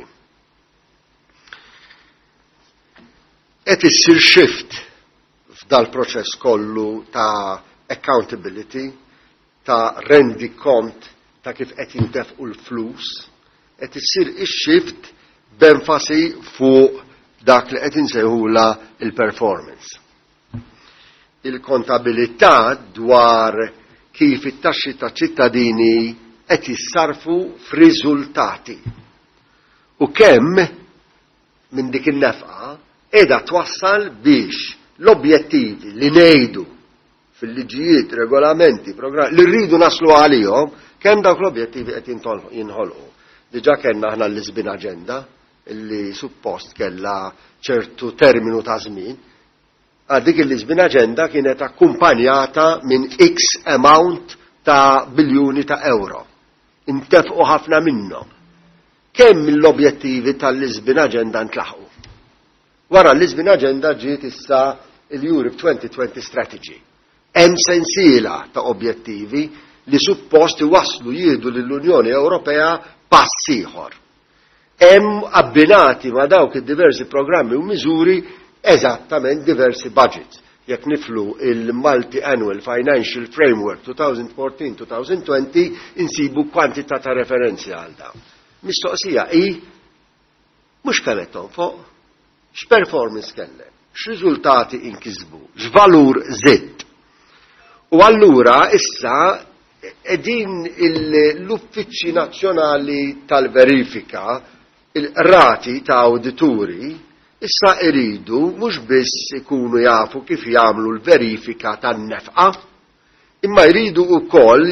Qed issir shift f'dal-proċess kollu ta' accountability, ta' rendi kont ta' kif qed jintefqu l-flus, qed issir ix-shift b'enfasi fuq dak li qed insejħula il-performance. Il-kontabilità dwar kif it-taxxi ta' ċittadini qed jissarfu f'riżultati. U kemm minn dik in-nefqa qiegħda twassal biex l-objettivi li ngħidu fil-liġijiet, regolamenti, programmi li rridu naslu għalihom, kemm dawk l-objettivi qed jinħolqu. Diġà kellna aħna l-Lisbon Agenda illi suppost kellha ċertu terminu ta' żmien. Dik il-Lisbon Agenda kienet akkumpanjata minn X amount ta' biljuni ta' euro. Intefqu ħafna minnhom. Kemm l-objettivi tal-Lisbon Agenda ntlaħqu? Wara l-Lisbon Agenda ġiet issa il-Europe twenty twenty Strategy. Hemm sensiela ta' objettivi li suppost waslu jieħdu lill-Unjoni Ewropea pass ieħor. Hemm abbinati ma' dawk id-diversi programmi u miżuri eżattament diversi budgets. Jekk niflu il-Multi-Annual Financial Framework twenty fourteen to twenty twenty insibu kwantità ta' referenzi għal dawn. Mistoqsija hi mhux kelletom fuq x'performance kellek, x'riżultati inkisbu, x'valur żied. U allura issa qegħdin l-Uffiċċji Nazzjonali tal-Verifika, il-rati ta' awdituri, issa iridu mhux biss ikunu jafu kif jagħmlu l-verifika tan-nefqa, imma jridu wkoll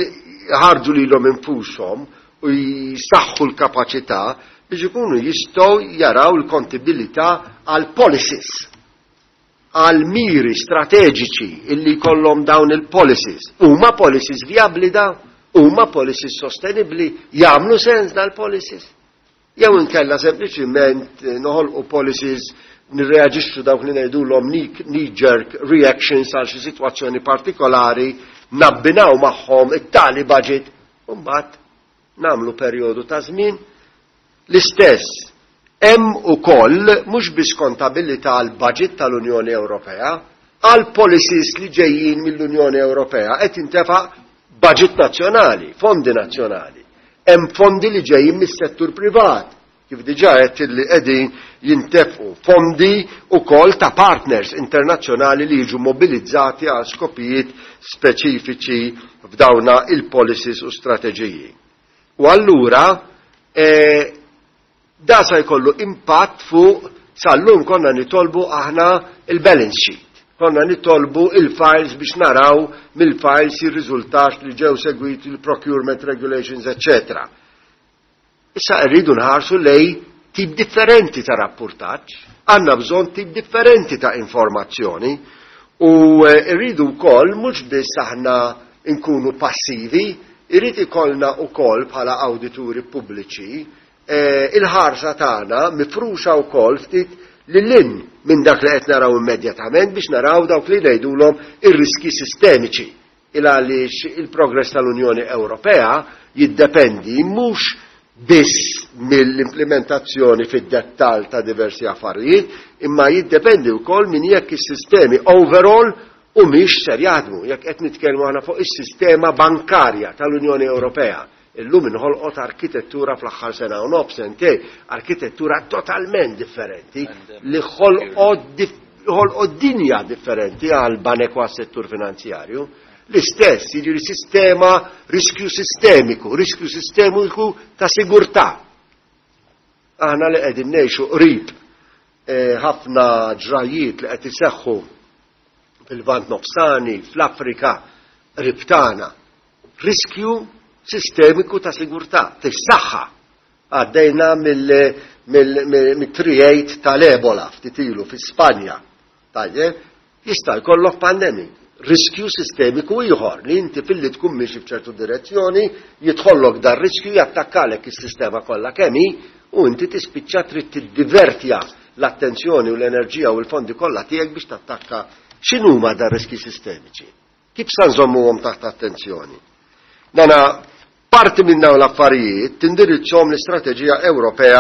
jħarġu lilhom infushom u jisaħħu l-kapaċità biex ikunu jistgħu jaraw l-kontabilità għal policies, għal miri strateġiċi illi jkollhom dawn il-policies. Huma policies viabli da? Huma policies sostenibbli? Jagħmlu sens dal-policies? Jew inkella sempliċiment noħolqu policies nirreaġixxu dawk li ngħidulhom knee-jerk reactions għal xi sitwazzjoni partikolari, nabbinaw magħhom it-tali budget u mbagħad nagħmlu perjodu ta' żmien l-istess. Hemm ukoll mhux biss kontabilità għal budget tal-Unjoni Ewropea, għal policies li ġejjin mill-Unjoni Ewropea qed jintefa' budget nazzjonali, fondi nazzjonali. Hemm fondi li ġejjin mis-settur privat, kif diġà qed li qegħdin jintefqu fondi wkoll ta' partners internazzjonali li jiġu mobilizzati għal skopijiet speċifiċi f'dawna il-policies u strateġiji. U allura eh, da sa jkollu impatt fuq sal-lum konna nitolbu aħna il-balance sheet. Konna nitolbu il-files biex naraw mill-files ir-riżultat li ġew segwiti il-procurement regulations, et cetera. Issa rridu nħarsu lej tip differenti ta' rapportaġġ, għandna bżonn tip differenti ta' informazzjoni u rridu wkoll mhux biss aħna nkunu passivi, irrid ikollna wkoll bħala awdituri pubbliċi eh, il-ħarsa tagħna mifruxa wkoll ftit lil-lin minn dak li qed naraw immedjatament biex naraw dawk li ngħidulhom ir-riski sistemiċi il għaliex il-progress tal-Unjoni Ewropea jiddependi mhux biss mill-implementazzjoni fid-dettall ta' diversi affarijiet, imma jiddependi wkoll minn jekk is-sistemi overall u mhix ser jaħdmu, jekk qed nitkellmu aħna fuq is-sistema bankarja tal-Unjoni Ewropea. Illum inħolqot arkitettura fl-aħħar sena u nofs sentej, arkitettura totalment differenti li ħolqot dinja differenti għal banek u għas-settur finanzjarju. L-istess, jiġri sistema riskju sistemiku, riskju sistemiku ta' sigurtà. Aħna li qegħdin ngħixu qrib ħafna ġrajiet li qed iseħħu fil-Vant Nofsani, fl-Afrika, qrib tagħna. Riskju sistemiku ta' sigurtà, tis-saħħa. Għaddejna mill-triejt tal-Ebola ftitilu fi Spanja. Tajjeb, jista' jkollok pandemic. Riskju sistemiku ieħor li inti filli tkun mixi f'ċertu direzzjoni jidħollok dar riskju jattakkalek is-sistema kollha kemm hi u inti tispiċċa trid tiddivertja l-attenzjoni u l-enerġija u l-fondi kollha tiegħek biex tattakka x'inhuma dar riski sistemiċi. Kif sa nżommuhom taħt attenzjoni? Nana parti minn dawn l-affarijiet tindirizzhom l-Istrateġija Ewropea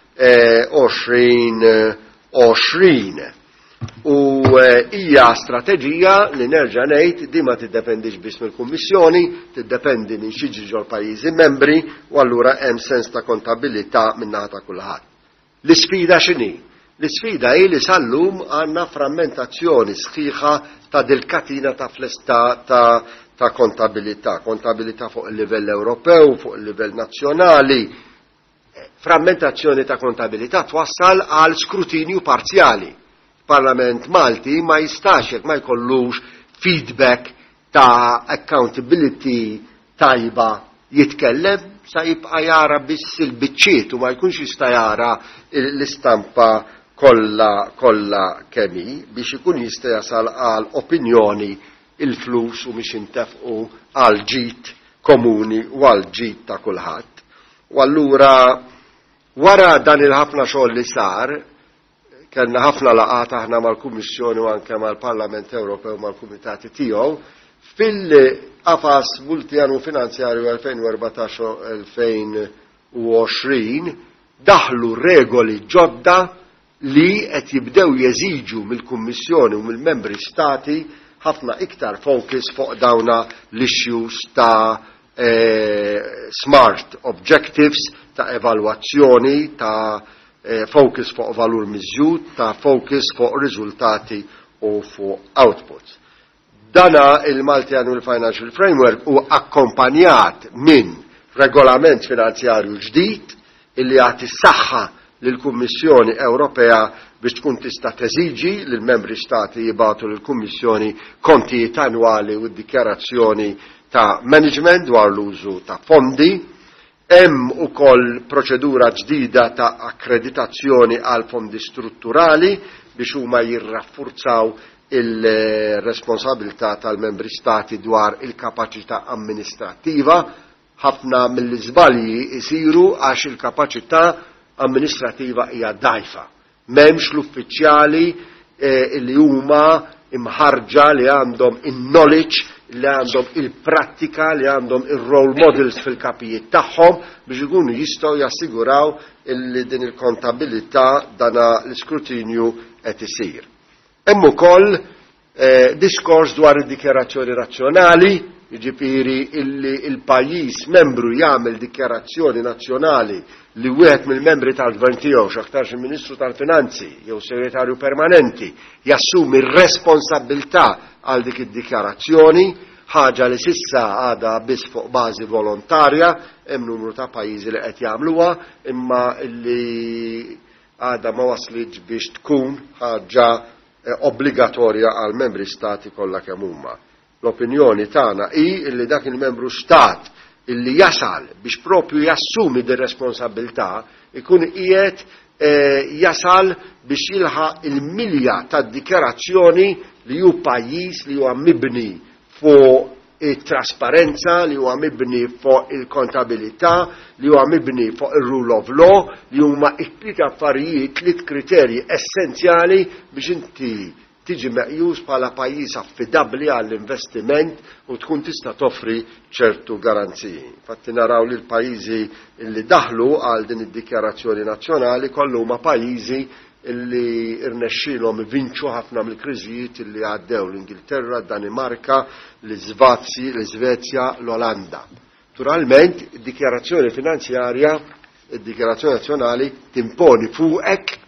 għoxrin għoxrin. U hija strateġija li nerġa' ngħid di ma tiddependix biss mill-Kummissjoni, tiddependi minn xi jiġri l-pajjiżi membri u allura hemm sens ta' kontabilità min-naħa ta' kulħadd. L-isfida x'inhi? L-isfida hi li sal-lum għandna frammentazzjoni sħiħa ta' dil-katina ta' flesta ta' ta' kontabilità, kontabilità fuq il-livell Ewropew, fuq il-livell nazzjonali. Frammentazzjoni ta' kontabilità twassal għal skrutinju parzjali. Parlament Malti ma jistax jekk ma jkollux feedback ta' accountability tajba jitkellem sa jibqa' jara biss il-biċċiet u ma jkunx jista' jara l-istampa kollha kollha kemmi biex ikun jista' jasal għal opinjoni il-flus u mhix intefqu għal ġid komuni u għal ġid ta' kulħadd. U allura wara dan il-ħafna xogħol li sar kellna ħafna laqat aħna mal-Kummissjoni u anke mal-Parlament Ewropew mal-Kumitati tiegħu fil-qafas multjanwu finanzjarju elfejn u erbatax elfejn u għoxrin daħlu regoli ġodda li qed jibdew jeżiġu mill-Kummissjoni u mill-membri stati ħafna iktar focus fuq dawna l-issues ta' eh, smart objectives, ta' evalwazzjoni, ta' focus fuq valur miżjud, ta' focus fuq riżultati u fuq outputs. Dana il-Malti Annual Financial Framework u akkompanjat minn regolament finanzjarju ġdid illi għati saħħa lill-Kummissjoni Ewropea biex tkun tista' teżiġi lill membri stati jibatu lill-Kummissjoni kontijiet annwali u d-dikjarazzjoni ta' management dwar l-użu ta' fondi, hemm ukoll proċedura ġdida ta' akkreditazzjoni għal fondi strutturali biex huma jirraffurzaw il-responsabilità tal-membri stati dwar il-kapaċità amministrattiva. Ħafna mill-iżbalji isiru għax il-kapaċità amministrativa hija dajfa. M'hemmx l-uffiċjali eh, li huma imħarġa li għandhom in-knowledge, li għandhom il-prattika, li għandhom il-role models fil-kapijiet tagħhom biex ikunu jistgħu jassiguraw li din il-kontabilità dana l-iskrutinju qed isir. Hemm ukoll eh, diskors dwar id-dikjarazzjoni nazzjonali, jiġifieri illi il-pajjiż membru jagħmel dikjarazzjoni nazzjonali li wieħed mill-membri tal-gvern tiegħu x'aktarx il-Ministru tal-Finanzi jew Segretarju Permanenti jassumi r-responsabilità għal dik id-dikjarazzjoni, ħaġa li sissa għadha biss fuq bażi volontarja, hemm numru ta' pajjiżi li qed jagħmluha, imma li għadha ma waslitx biex tkun ħaġa obbligatorja għal membri stati kollha kemm huma. L-opinjoni tagħna hi li dak il-membru stat illi jasal biex propju jassumi di responsabilità ikun qiegħed eh, jasal biex jilħaq il-milja tad dikjarazzjoni li hu pajjiż li huwa mibni fuq it-trasparenza, li huwa mibni fuq il-kontabilità, li huwa mibni fuq il-rule of law, li huma t-tliet affarijiet, tliet kriterji essenzjali biex inti tiġi meqjus bħala pajjiż affidabbli għall-investiment u tkun tista' toffri ċertu garanziji. Fatti naraw li l-pajjiżi li daħlu għal din id-dikjarazzjoni nazzjonali kollu huma pajjiżi li irnexxilhom vinċu ħafna mill-kriżijiet li għaddew l-Ingilterra, Danimarka, l-Iżvazzi, l-Iżvezja, l-Olanda. Naturalment, id-dikjarazzjoni finanzjarja, id-dikjarazzjoni nazzjonali timponi fuqek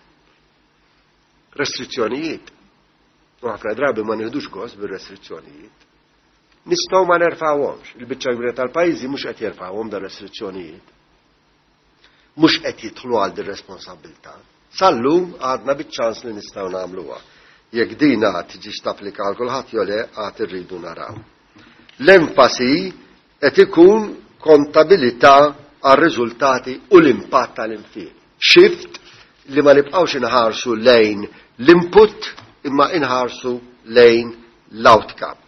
restrizzjonijiet. U ħafna drabi ma nieħdux gost bir-restrizzjonijiet. Nistgħu ma nerfgħuhomx. Il-biċċa kbira tal-pajjiżi mhux qed jerfgħuhom dar restrizzjonijiet. Mhux qed jidħlu għal din responsabilità. Sallum għadna biċ-ċans li nistgħu nagħmluha. Jekk dina tiġix tapplika għal kulħadd jew le għad irridu naraw. L-enfasi qed ikun kontabilità għar-riżultati u l-impatt tal-infiq. Shift li ma nibqgħux inħarsu lejn l-input imma inħarsu lejn l-outcome.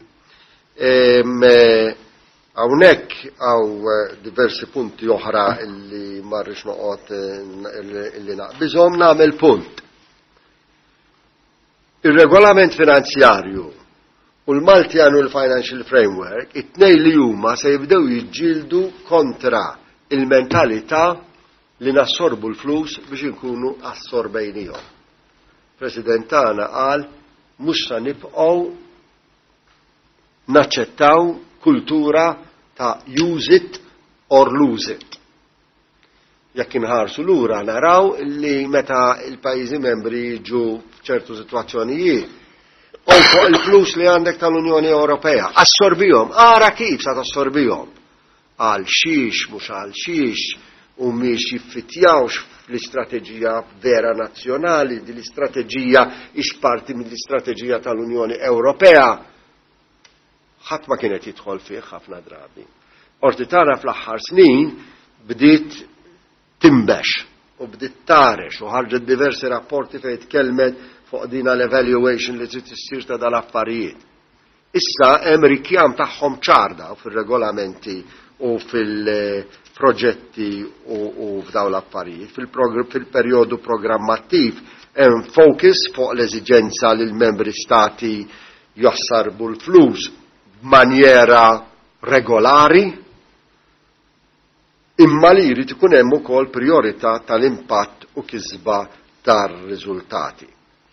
Hawnhekk għaw diversi punti oħra illi marrix noqgħod illi naqbizhom nagħmel punt. Ir-regolament finanzjarju u l-Malti Annual Financial Framework, it-tnejn li huma se jibdew jiġġieldu kontra il-mentalità li nassorbu l-flus biex inkunu assorbejnihom. President tagħna qal mhux se nibqgħu naċċettaw kultura ta' use it or lose it. Jekk inħarsu lura naraw li meta l-pajjiżi membri jiġu f'ċertu sitwazzjonijiet u fuq il-flus li għandek tal-Unjoni Ewropea, assorbihom, ara kif se tassorbihom. Għal xiex mhux għal xiex u mhix jiffitjawx l-istrateġija vera nazzjonali, di l-istrateġija ix parti mill-istrateġija tal-Unjoni Ewropea. Ħadd ma kienet jidħol fih ħafna drabi. Orti tara fl-aħħar snin bdiet timbex u bdiet tarex u ħarġet diversi rapporti fejn tkellmet fuq dina l-evaluation li trid issir ta' dal-affarijiet. Issa hemm rikjam tagħhom ċarda fir-regolamenti u fil-proġetti u f'dawn l-affarijiet. Fil-perjodu programmattiv hemm focus fuq l-eżiġenza li l-membri stati jassarbu l-flus b'manjera regolari, imma li jrid ikun hemm ukoll priorità tal-impatt u kisba tar-riżultati.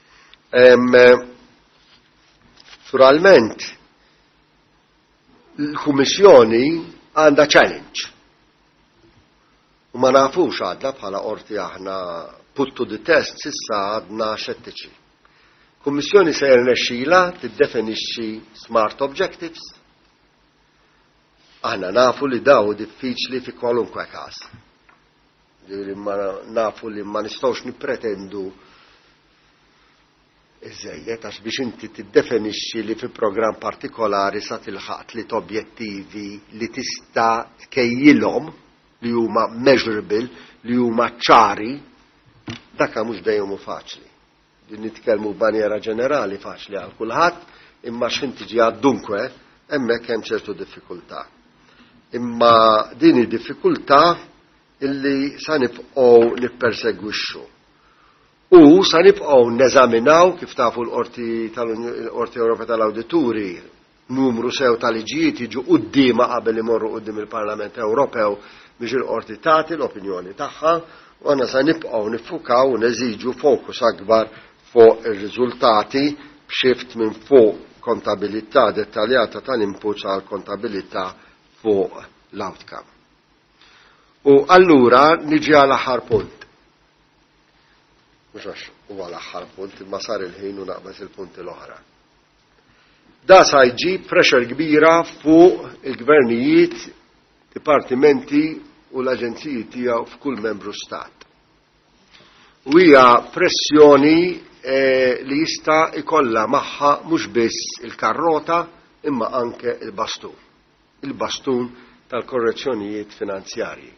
Naturalment, l-Kummissjoni għandha challenge. U ma nafux għadna bħala qorti aħna put to the test sissa għadna xettiċi. Kummissjoni se jirnexxila tiddefinixxi smart objectives. Aħna nafu li daw diffiċli fi kwalunkwe każ. Nafu li ma nistgħux nippretendu iżejjed għax biex inti tiddefinixxi li fi programm partikolari sa tilħaq tliet objettivi li tista' tkejjilhom li huma measurable, li huma ċari, dak mhux dejjem hu faċli. Din nitkellmu b'maniera ġenerali faċli għal kulħadd, imma x'in tiġi għad-dunkwe hemmhekk hemm ċertu diffikultà. Imma din id-diffikultà illi sa nibqgħu nippersegwixxu. U sa nibqgħu neżaminaw kif tafu l-Qorti tal-Qorti Ewropea tal-Awdituri numru sew tal-liġijiet jiġu qudiema qabel imorru quddiem il-Parlament Ewropew biex il-Qorti tagħti l-opinjoni tagħha u għandna sa nibqgħu niffukaw u neżiġu fokus akbar fuq ir-riżultati b'xift minn fuq kontabilità dettaljata tal-inputs għal kontabilità fuq l-outcome. U allura niġi għal aħħar punt. Mhux għax huwa l-aħħar punt, imma sar il-ħin u naqbes il-punti l-oħra. Da sa jġib pressure kbira fuq il-gvernijiet, dipartimenti u l-aġenziji tiegħu f'kull membru stat. U hija pressjoni eh, li jista' ikollha magħha mhux biss il-karrota imma anke il-bastun. Il-bastun tal-korrezzjonijiet finanzjarji.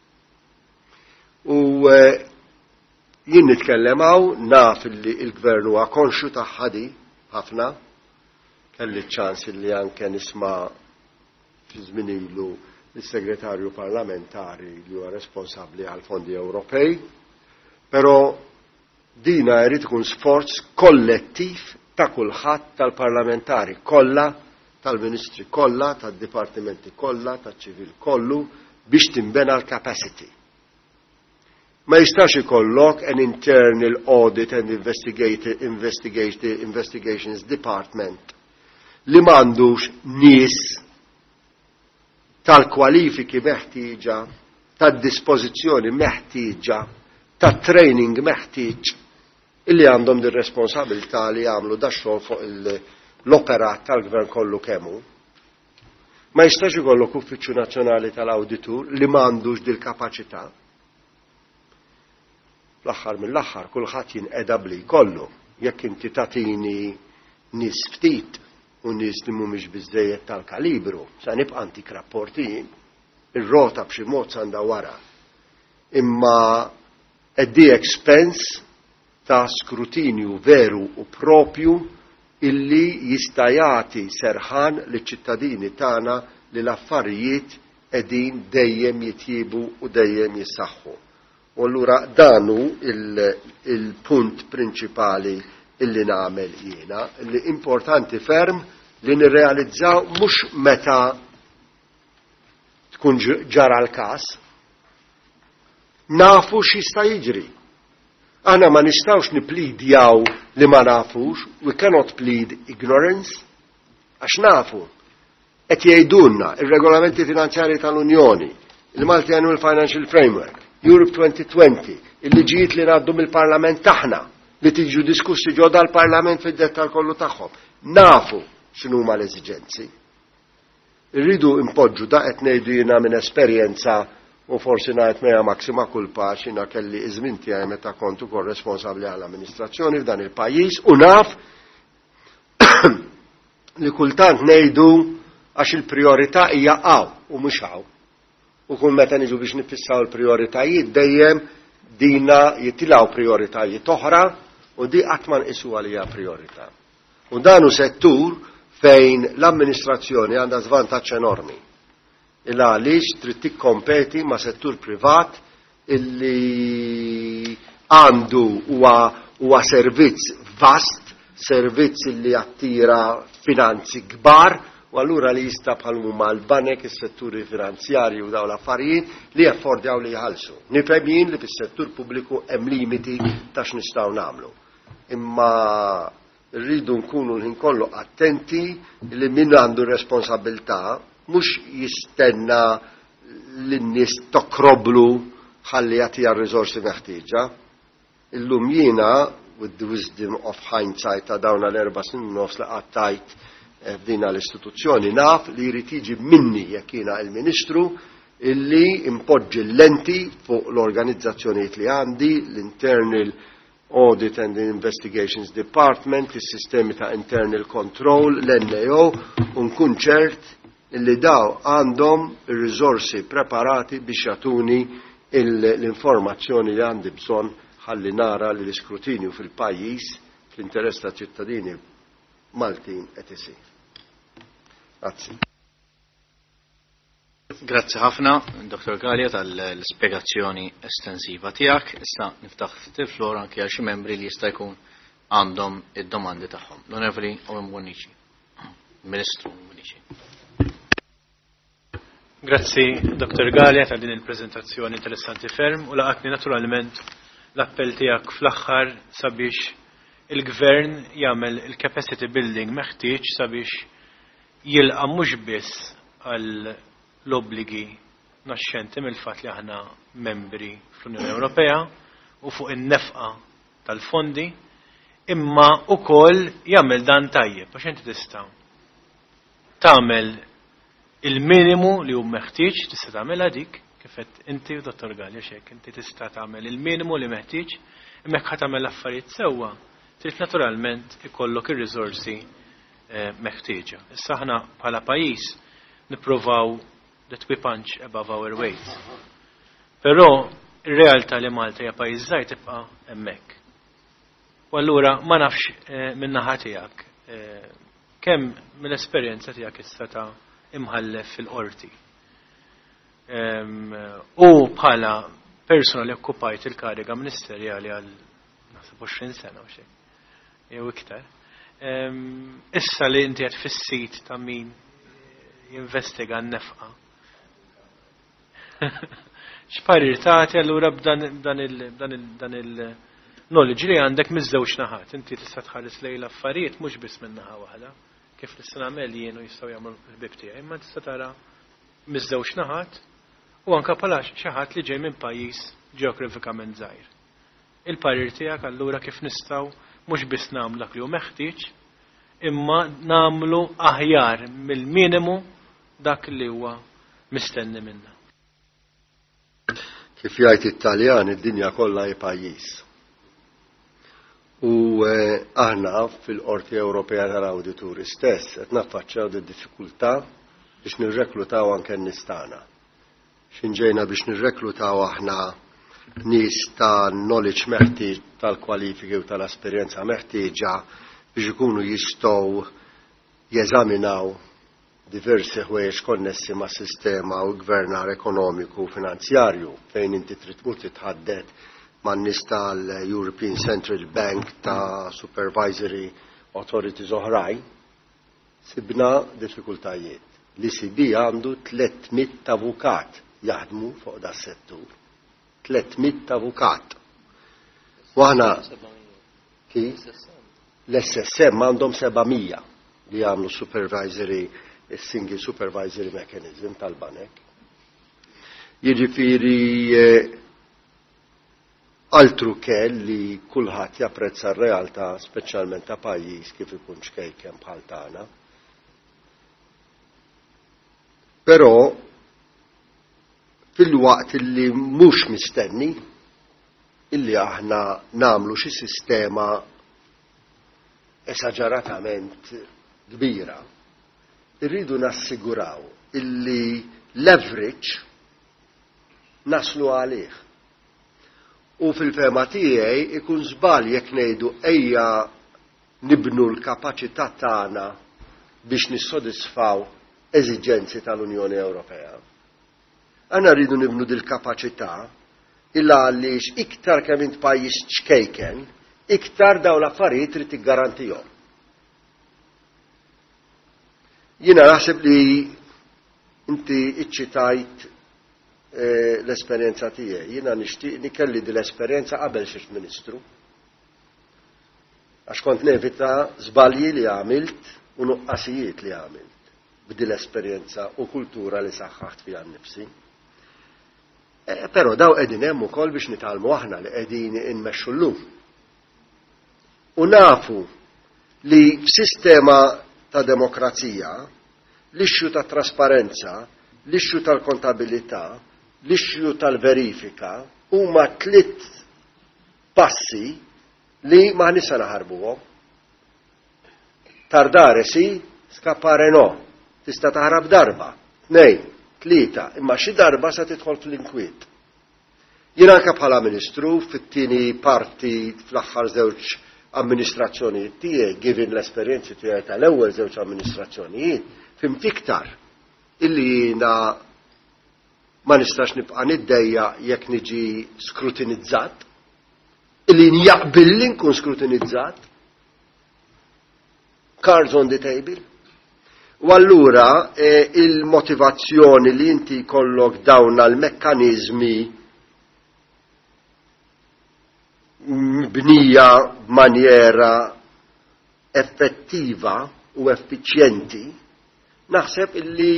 U eh, jien nitkellemaw naf li il-gvern huwa konxu tagħha di ħafna, kelli ċans li anke nisma' fi żmien ilu l-segretarju parlamentari li huwa responsabbli għal fondi Ewropej, però dina jrid ikun sforz kollettiv ta' kulħadd tal-parlamentari kollha, tal-ministri kollha, tad-dipartimenti kollha, taċ-ċivil kollu biex timbena l-capacity. Ma jistax ikollok an internal audit and investigations department li m'għandux nies tal-kwalifiki meħtieġa, tad-dispożizzjoni meħtieġa, tat-training meħtieġ illi għandhom dir-responsabilità li jagħmlu dax-xogħol fuq l-operat tal-gvern kollu kemmu. Ma jistax ikollok uffiċċju nazzjonali tal-awditur li m'għandux dil-kapaċità. L-aħħar mill-aħħar kulħadd jinqeda bli jkollu jekk inti tagħtini nies ftit u nies li mhumiex biżżejjed tal-kalibru, sa nibqa' antik rapporti, ir-rota b'xi mod s'għandha wara. Imma at the expense ta' skrutinju veru u propju illi jista' jagħti serħan liċ-ċittadini tagħna li l-affarijiet qegħdin dejjem jitjiebu u dejjem jissaħħu. U allura danu il-punt il prinċipali illi nagħmel jiena, li importanti ferm li nirrealizzaw mhux meta tkun ġara l-każ. Nafu x'jista' jiġri. Aħna ma nistgħux niplidjaw li ma nafux, we cannot plead ignorance, għax nafu. Qed jgħidulna ir-regolamenti finanzjarji tal-Unjoni, il-Malti Annual Financial Framework, Europe twenty twenty, il-liġijiet li ngħaddu mill-Parlament taħna li tiġu diskussi ġodda l-Parlament fid-dettal kollu tagħhom. Nafu x'inhuma l-eżiġenzi. Irridu impoġġu da qed ngħidu jiena minn esperjenza u forsi ngħid mejja maksima kulpa x'ina kelli iż-żmien tiegħi meta kont ukoll responsabbli għall-amministrazzjoni f'dan il-pajjiż u naf li kultant ngħidu għax il-priorità hija hawn u mhux hawn. U kull meta niġu biex nifissaw il-prioritajiet dejjem dina jittilgħu prioritajiet oħra u di qatt ma nqisu għalija priorità. U dan hu settur fejn l-amministrazzjoni għandha żvantaġġ enormi. Il għaliex trid tikkompeti ma' settur privat illi għandu huwa servizz vast, servizz illi attira finanzi kbar, u allura li jista' bħal huma l-banek, is-setturi finanzjarji u dawn l-affarijiet li jaffordjaw li jħallsu. Nifhem jien li fis-settur pubbliku hemm limiti ta' x'nistgħu nagħmlu. Imma rridu nkunu l-ħin kollu attenti li min għandu responsabilità mhux jistenna lin-nies tokroblu ħalli jagħtiha r-riżorsi meħtieġa. Illum jiena with the wisdom of hindsight ta' dawn l-erba' snin nofs li qattajt f'dina l-istituzzjoni naf li jrid jiġi minni jekk jiena il-Ministru illi impoġġi l-lenti fuq l-organizzazzjonijiet li għandi, l-internal Audit and Investigations Department, is-sistemi ta' Internal Control, l-N A O, u nkun ċert illi daw għandhom ir-riżorsi preparati biex jagħtuni l-informazzjoni li għandi bżonn ħalli nara li l-iskrutinju fil-pajjiż fl-interess ta' ċittadini Maltin qed isir. Grazzi. Grazzi ħafna, Doktor Gallia, tal-spiegazzjoni estensiva tiegħek. Issa niftaħ il-flor anke għal xi membri li jista' jkun għandhom id-domandi tagħhom. L-Onorevoli Owen Bonici, Ministru Bonici. Grazzi, Doktor Gallia, tal din il-preżentazzjoni interessanti ferm u laqatni naturalment l-appell tiegħek fl-aħħar sabiex il-Gvern jagħmel il-capacity building meħtieġ sabiex jilqa' mhux biss għal l-obbligi naxxenti mill-fatt li aħna membri fl-Unjoni Ewropea u fuq in-nefqa tal-fondi, imma wkoll jagħmel dan tajjeb għax inti tista' tagħmel il-minimu li hu meħtieġ tista' tagħmilha dik kif qed inti u Dottor Gallia xek inti tista' tagħmel il-minimu li meħtieġ imma jekk tagħmel affarijiet sewwa trid naturalment ikollok ir-riżorsi meħtieġa. Issa aħna bħala pajjiż nippruvaw that we punch above our weight. Però ir-realtà li Malta hija pajjiż żgħir tibqa' hemmhekk. U allura ma nafx min-naħa tiegħek kemm mill-esperjenza tiegħek issa ta' imħallef fil-qorti. U bħala persona li okkupajt il-kariga ministerjali għal naħseb għoxrin sena u xejn. Jew iktar. Issa li inti qed fis-sit ta' min jinvestiga n-nefqa. X'parir tagħti allura b'dan il-knowledge li għandek miż-żewġ naħat. Inti tista' tħares lejn l-affarijiet mhux biss minn naħa waħda. Kif nista' nagħmel jienu jistgħu jagħmlu l-ħbieb tiegħi, imma tista' tara miż-żewġ naħat u anke bħala xi ħadd li ġej minn pajjiż ġeografikament żgħir. Il-parir tiegħek allura kif nistgħu mhux biss nagħmlu dak li hu meħtieġ, imma nagħmlu aħjar mill-minimu dak li huwa mistenni minna. Kif jgħid it-Taljan id-dinja kollha hi pajjiż. U aħna fil-Qorti Ewropea tal-Awdituri stess qed naffaċċjaw diffikultà biex nirreklutaw anke n-nistana. X'inġejna biex nirreklutaw aħna nies ta' knowledge meħtieġ tal-kwalifiki u tal-esperjenza meħtieġa biex ikunu jistgħu jeżaminaw diversi ħwejjeġ konnessi ma' sistema u gvernar ekonomiku u finanzjarju fejn inti trid tmur titħaddet man nies tal-European Central Bank ta' Supervisory Authorities oħrajn, sibna diffikultajiet. L-I C B għandu tlietmiet avukat jaħdmu fuq da' settur. tlietmiet avukat. Waħna ki l-S S M għandhom sebamija li għamlu supervisory, single supervisory mechanism tal-banek. Jiġifieri altru kell li kulħadd japprezza r-realtà speċjalment ta' pajjiż kif ikun xkejken bħal tagħna. Però fil-waqt li mhux mistenni illi aħna nagħmlu xi sistema esaġeratament kbira, irridu nassiguraw illi leverage naslu għalih. U fil-fema tiegħi ikun żball jekk ngħidu ejja nibnu l-kapaċità tagħna biex nissodisfaw eżiġenzi tal-Unjoni Ewropea. Għandna rridu nibnu dil-kapaċità illa għaliex iktar kemm int pajjiż ċkejken, iktar dawn l-affarijiet trid tiggarantihom. Jiena naħseb li inti iċċitajt l-esperjenza tiegħi. Jiena nixtieq li kelli din l-esperjenza qabel xi Ministru. Għax kont nevita żbalji li għamilt u nuqqasijiet li għamilt b'din l-esperjenza u kultura li saħħaħt fiha nnifsi. Però daw qegħdin hemm ukoll biex nitgħallmu aħna li qegħdin inmexxu llum. U nafu li f'sistema ta' demokrazija, l-ixxu ta' trasparenza, l-ixxu tal-kontabilità, l-ixxu tal-verifika huma tliet passi li ma nisa naħarbuhom. Tardare si, skappare no. Tista' taħrab darba, tnejn, tlieta, imma xi darba sa tidħol fl-inkwiet. Jien anke bħala Ministru fit-tieni parti fl-aħħar żewġ amministrazzjonijiet tiegħi, given l-esperjenzi tiegħi tal-ewwel żewġ amministrazzjonijiet, fimt iktar illi jiena ma nistax nibqa' niddejja jekk niġi skrutinizzat, illi njaqbilli nkun skrutinizzat. Cards on the table. U allura eh, il-motivazzjoni li inti kollok dawn għal-mekkanizmi bnija b'manjera effettiva u effiċjenti, naħseb illi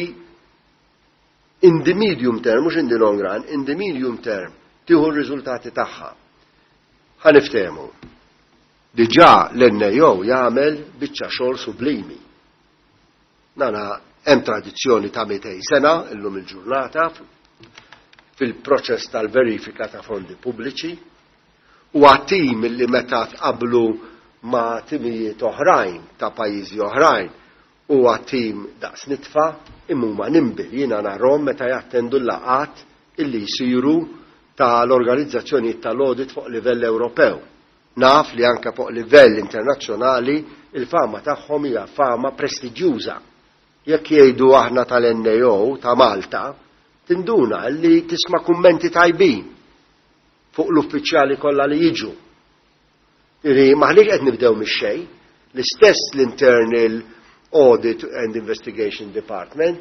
in the medium term, mhux in the long run, in the medium term, tieħu r-riżultati tagħha. Ħaniftehmu. Diġà l-N A O jagħmel biċċa xogħol sublimi. Nana hemm tradizzjoni ta' mitej sena illum il-ġurnata fil-proċess tal-verifika ta' fondi pubbliċi u għat-tim li meta tqablu ma' timijiet oħrajn ta' pajjiżi oħrajn u għat-tim daqs nitfa' imma nimbil jiena narhom meta jattendu l-laqat illi jsiru tal-organizzazzjonijiet tal-audit fuq livell Ewropew. Naf li anke fuq livell internazzjonali il-fama tagħhom hija fama prestiġjuża. Jekk jgħidu aħna tal-N A O ta' Malta, tinduna li tisma' kummenti tajbin fuq l-uffiċjali kollha li jiġu. Iri maħniex qed nibdew mix-xejn, l-istess l-Internal Audit and Investigation Department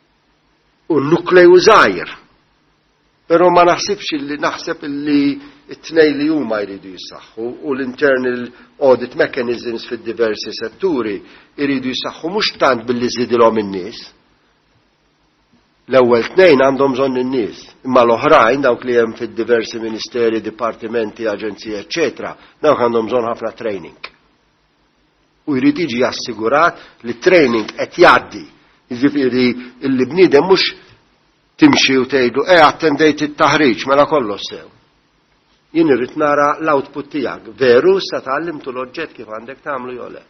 u n-nukleju żgħir. Però ma naħsibx li naħseb li it-tnej li huma jridu jissaħħu u l-internal audit mechanisms fid-diversi setturi jridu jissaħħu mhux tant billi żidilhom in-nies. L-ewwel tnejn għandhom bżonn in-nies, imma l-oħrajn dawk li hemm fid-diversi ministeri, dipartimenti, aġenziji, eċċetera, dawk għandhom bżonn ħafna training. U jrid jiġi assigurat li training qed jgħaddi. Jiġifieri li bniedem mhux timxi u tgħidu eh attendejt it-taħriġ mela kollox sew. Jien irrid nara l-output tiegħek. Veru sa tgħallimtu l-oġġett kif għandek tagħmlu jew le.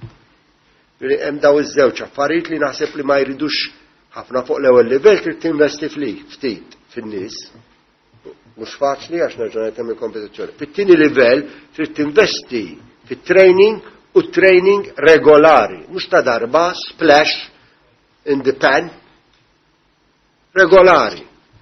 Hemm daw iż-żewġ affarijiet li naħseb li ma jridux ħafna fuq l-ewwel livell trid tinvesti fih ftit fin-nies. Mhux faċli għax nerġa' nagħtem il-kompetizzjoni. Fit-tieni livell trid tinvesti fit-training u training regolari, mhux ta' darba splash in the pan. Regolari.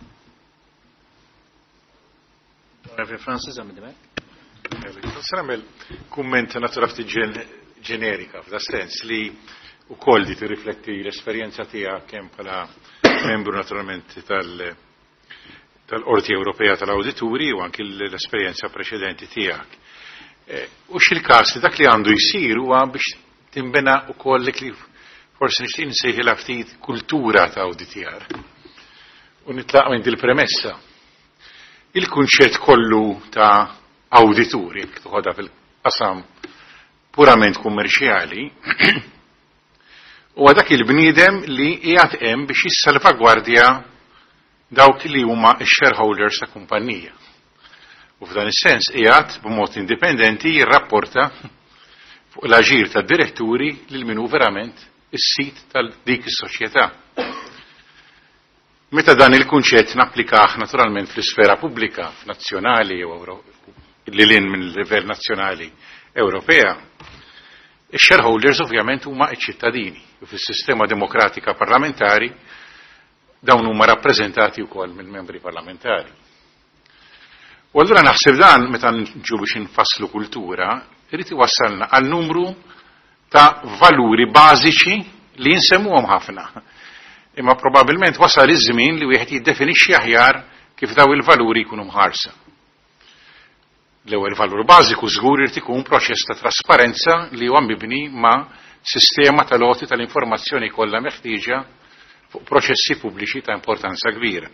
Francis, għamidimek? Sanamel, kumment natura ftit ġenerika, f'da sens li u koll di tirrifletti l-esperienza tija kem bħala membru naturalment tal-Qorti Ewropea tal-Awdituri u anki l-esperienza preċedenti tijak. U xil-kas li dak li għandu jisir huwa biex timbena u koll li forse nixtieq nsejħilha ftit kultura ta' awditjar. U nitlaq minn dil-premessa. Il-kunċett kollu ta' awdituri, tuħodha fil-qasam purament kummerċjali, u dak il-bniedem li qiegħed hemm biex jissalvagwardja dawk li huma x-shareholders ta' kumpanija. U f'dan is-sens qiegħed b'mod indipendenti jirrapporta fuq l-aġir tad-diretturi lil minhu verament is-sit tal-dik is-soċjetà. Meta dan il-kunċett napplikah naturalment fl-isfera pubblika, nazzjonali u li lin minn livell nazzjonali Ewropea, ix-shareholders ovvjament huma ċ-ċittadini u fis-sistema demokratika parlamentari dawn huma rappreżentati wkoll mill-membri parlamentari. U allura naħseb dan meta nġu biex infasslu kultura, irid iwassalna għal numru ta' valuri bażiċi li jinsemmuhom ħafna. Imma probabilment wasal iż-żmien li wieħed jiddefinixxi aħjar kif daw il-valuri jkunu mħarsa. L-ewwel valur bażiku żgur irid ikun proċess ta' trasparenza li huwa mibni ma' sistema tal-għoti tal-informazzjoni kollha meħtieġa fuq proċessi pubbliċi ta' importanza kbira.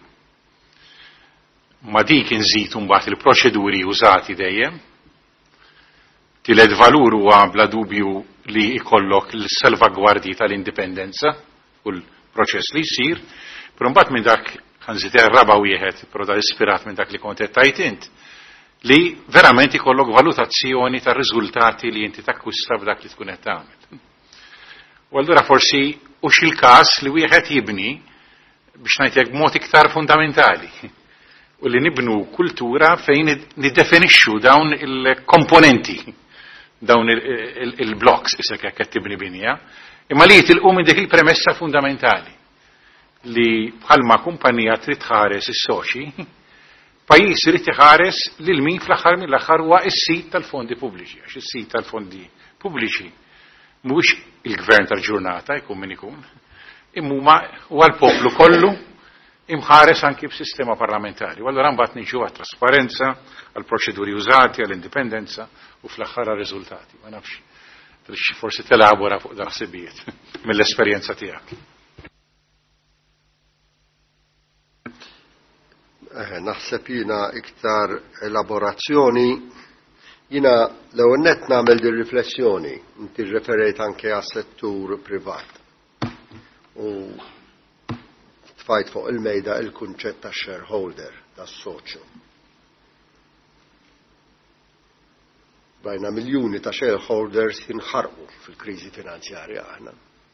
Ma dik inżid mbagħad il-proċeduri użati dejjem. Tielet valur huwa bla dubju li jkollok l-salvagwardji tal-indipendenza u l-proċess li jsir, però mbagħad minn dak ħanżid raba wieħed, però da ispirat minn dak li kont qed tajt int, li verament ikollok valutazzjoni ta' riżultati li inti takkwista f'dak li tkun qed tagħmel. U allura forsi u xil-każ li wieħed jibni biex ngħidlek b'mod iktar fundamentali u li nibnu kultura fejn niddefinixxu dawn il-komponenti, dawn il-blocks isek jekk qed tibni binja, imma li jitilqu minn dik il-premessa fundamentali li bħalma kumpanija trid tħares is-soċi, pajjiż irid iħares lil min fl-aħħar mill-aħħar huwa s-sit tal-fondi pubbliċi, għax is-sit tal-fondi pubbliċi mhuwiex il-gvern tal-ġurnata jkun min ikun, imma huwa l-poplu kollu imħares anki b'sistema parlamentari. U allura mbagħad niġu għat-trasparenza, għall-proċeduri użati, għall-indipendenza u fl-aħħar riżultati. Ma nafx trid forsi telabora fuq dak ħsibijiet mill-esperjenza tiegħek. Naħseb jiena iktar elaborazzjoni, jiena l-ewwel nett nagħmel din riflessjoni, inti referejt anke għas-settur privat. U tfajt fuq il-mejda il-kunċett ta' shareholder, ta' soċju. Bajna miljuni ta' shareholders jinħarqu fil-kriżi finanzjarja aħna.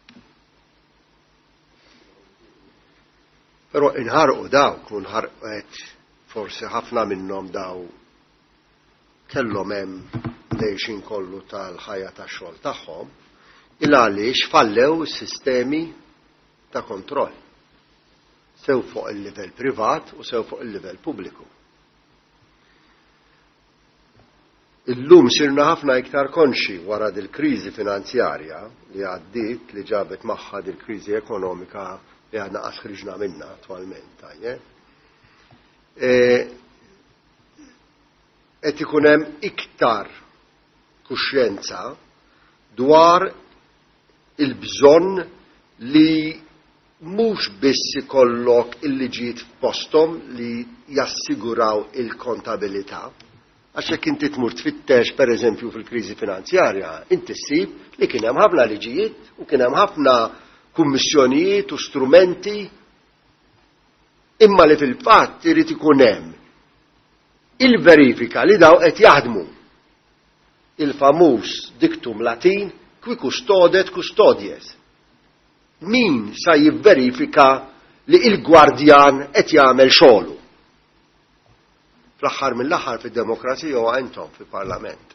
Però inħarqu dawk u nħarqet forsi ħafna minnhom daw kellhom hemm dejxin kollu tal-ħajja tax-xogħol tagħhom il għaliex fallew is-sistemi ta' kontroll. Sew fuq il-livell privat u sew fuq il-livell pubbliku. Illum sirna ħafna iktar konxi wara dil-kriżi finanzjarja li għaddiet li ġabet magħha dil-kriżi ekonomika li għadna qasħriġna minna attualment. Qed ikun hemm iktar kuxjenza dwar il-bżonn li mhux biss ikollok il-liġijiet f'posthom li jassiguraw il-kontabilità. Għax jekk inti tmur tfittex pereżempju fil-kriżi finanzjarja, inti ssib li kien hemm ħafna liġijiet u kien hemm ħafna kummissjonijiet u strumenti imma li fil-fatt irid ikun hemm il-verifika li daw qed jaħdmu. Il-famuż diktum Latin qui custodet custodies. Min sa jivverifika li il-gwardjan qed jagħmel xogħlu. Fl-aħħar mill-aħħar fid-demokrazija huwa intom fil-Parlament.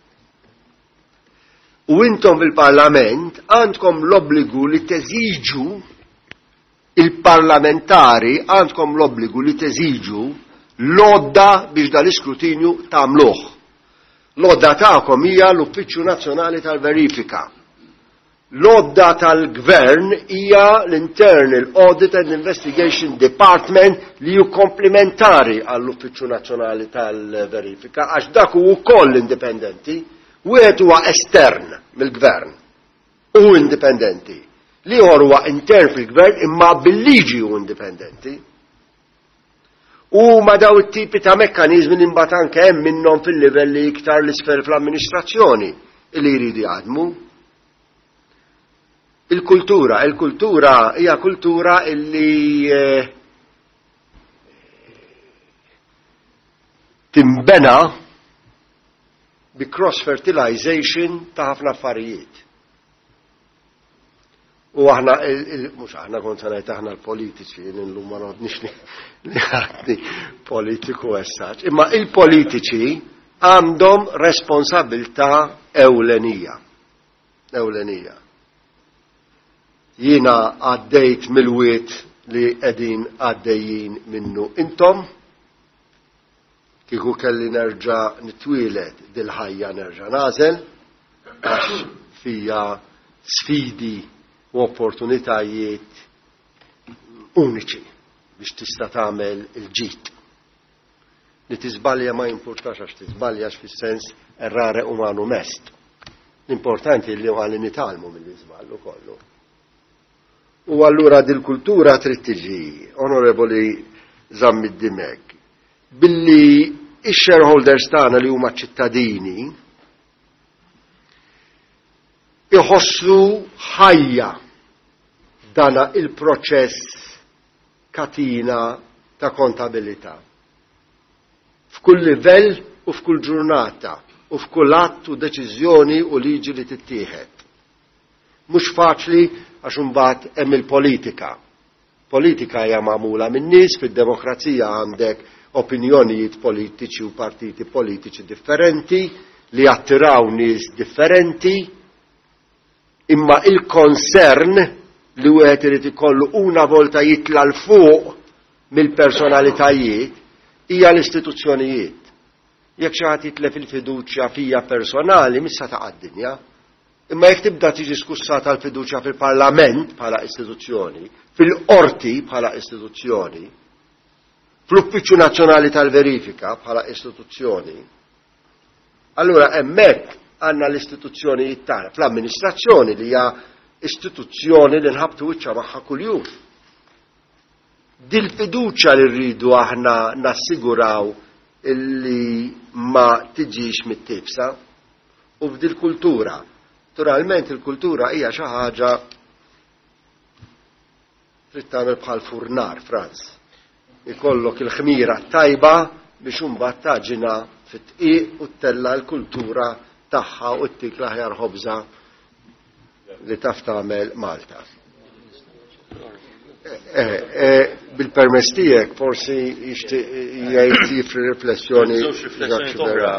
U intom fil-Parlament għandkom l-obbligu li teżiġu il-parlamentari għandkom l-obbligu li teżiġu l-odda biex dal-iskrutinju tagħmluh. L-odda tagħkom hija l-Uffiċċju Nazzjonali tal-Verifika. L-odda tal-Gvern hija l-Internal Audit and Investigation Department li ju komplementari għall-Uffiċċju Nazzjonali tal-Verifika għax dak hu wkoll indipendenti. Wieħed huwa estern mill-gvern u indipendenti. Liħor huwa intern fil-gvern imma bil-liġi hu indipendenti. U ma daw it-tipi ta' mekkaniżmi li mbagħad anke hemm minnhom fil-livelli iktar l-isfel fl-amministrazzjoni li jridu jaħdmu. Il-kultura, il-kultura hija kultura illi eh, timbena bi cross-fertilization ta' ħafna affarijiet. U aħna, mux aħna kontanajt aħna l-politiċi, l-lum ma nodnix li għadni politiku essaċ. Imma il-politiċi għandhom responsabilta ewlenija. Ewlenija. Jina għaddejt mill-wiet li edin għaddejjin minnu intom, kiku kelli nerġa' nitwieled dil-ħajja nerġa' nażel għax fija sfidi u opportunitajiet uniċi biex tista' tagħmel il-ġid. Li tiżbalja ma jimpurtax għax tiżbaljax fis-sens errare umanu mest. L-importanti li huwa li nitalmu mill-iżballu kollu. U allura dil-kultura trid tiġi, onorevoli Zammi Dimek, billi ix-shareholders tagħna li huma ċittadini iħossu ħajja dana il-proċess katina ta' kontabilità. F'kull livell u f'kull ġurnata u f'kull att u deċiżjoni u liġi li tittieħed. Mhux faċli għax imbagħad hemm il-politika. Politika hija magħmula min-nies, fid-demokrazija għandek opinjonijiet politiċi u partiti politiċi differenti li attiraw nies differenti, imma il-konsern li wieħed irid ikollu una volta jitla l fuq mill-personalitajiet hija l-istituzzjonijiet. Jekk xi ħadd jitlef il-fiduċja fija personali missa taqa' d-dinja. Imma jekk tibda tiġi skussata l-fiduċja fil-Parlament bħala istituzzjoni, fil-Qorti bħala istituzzjoni, fl-Uffiċċju Nazzjonali tal-Verifika bħala istituzzjoni, allura hemmhekk għandna l-istituzzjonijiet tagħna fl-amministrazzjoni li hija istituzzjoni li nħabtu wiċċa magħha kuljum. Dil-fiduċja li rridu aħna nassiguraw illi ma tiġix mit-tifsa u f'dil kultura. Naturalment il-kultura hija xi ħaġa trid tagħmel bħal furnar, Franz. Ikollok il-ħmira tajba biex imbagħad taġina fit-tqiq u tella l-kultura tagħha u ttik l-aħjar ħobża li taf tagħmel Malta. Bil-permess tiegħek forsi jgħid jifri riflessjoni oħra.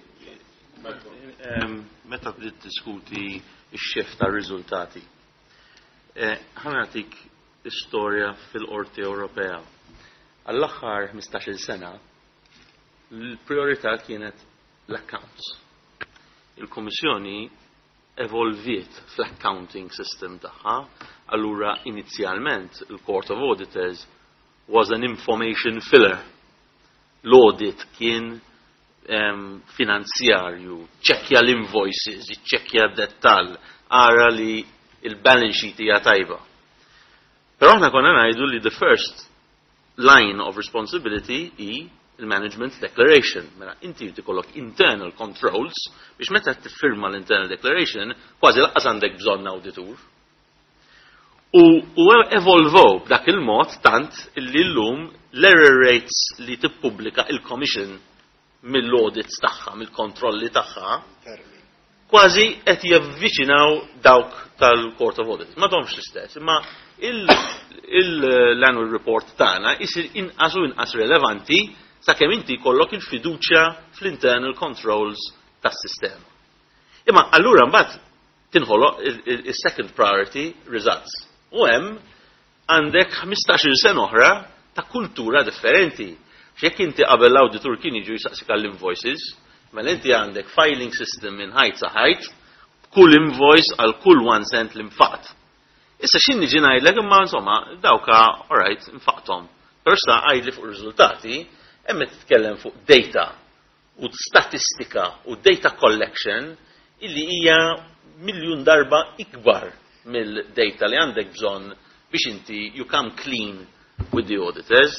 Meta bdiet diskuti x-xef tar-riżultati. Ħanatik istorja fil-Qorti Ewropea. Għall-aħħar ħmistax-il sena l-priorità kienet l-accounts. Il-Kummissjoni evolviet fl-accounting system tagħha, allura inizjalment il-Court of Auditors was an information filler. L-audit kien um, finanzjarju, ċekkja l-invoices, ċekkja d-dettall, ara li il-balance sheet hija tajba. Però aħna konna ngħidu li the first line of responsibility hi il-management declaration. Mela inti tikollok internal controls biex meta tiffirma l-internal declaration kważi laqqas għandek bżonn awditur. U, u evolvow b'dak il-mod tant illi llum l-error rates li tippubblika il-commission mill-audits tagħha, mill-kontrolli tagħha, kważi qed javviċinaw dawk tal-Court of Auditors. Ma domx l-istess, imma l-annual report tagħna isir inqas u inqas relevanti sakemm inti jkollok il-fiduċja fl-internal controls tas-sistema. Imma allura mbagħad tinħoloq il-second priority results. U hemm għandek ħmistax-il sena oħra ta' kultura differenti. X'jekk inti qabel l-awditur kien jiġu jsaqsik għall-invoices, mela inti għandek filing system minn ħajt sa ħajt, kull invoice għal kull one cent l-infaqt. Issa x'in niġi ngħidlek imma insomma dawka all right infaqthom. Persa għajdli fuq ir-riżultati hemm titkellem fuq data u statistika u data collection illi hija miljun darba ikbar mill-data li għandek bżonn biex inti you come clean with the auditors.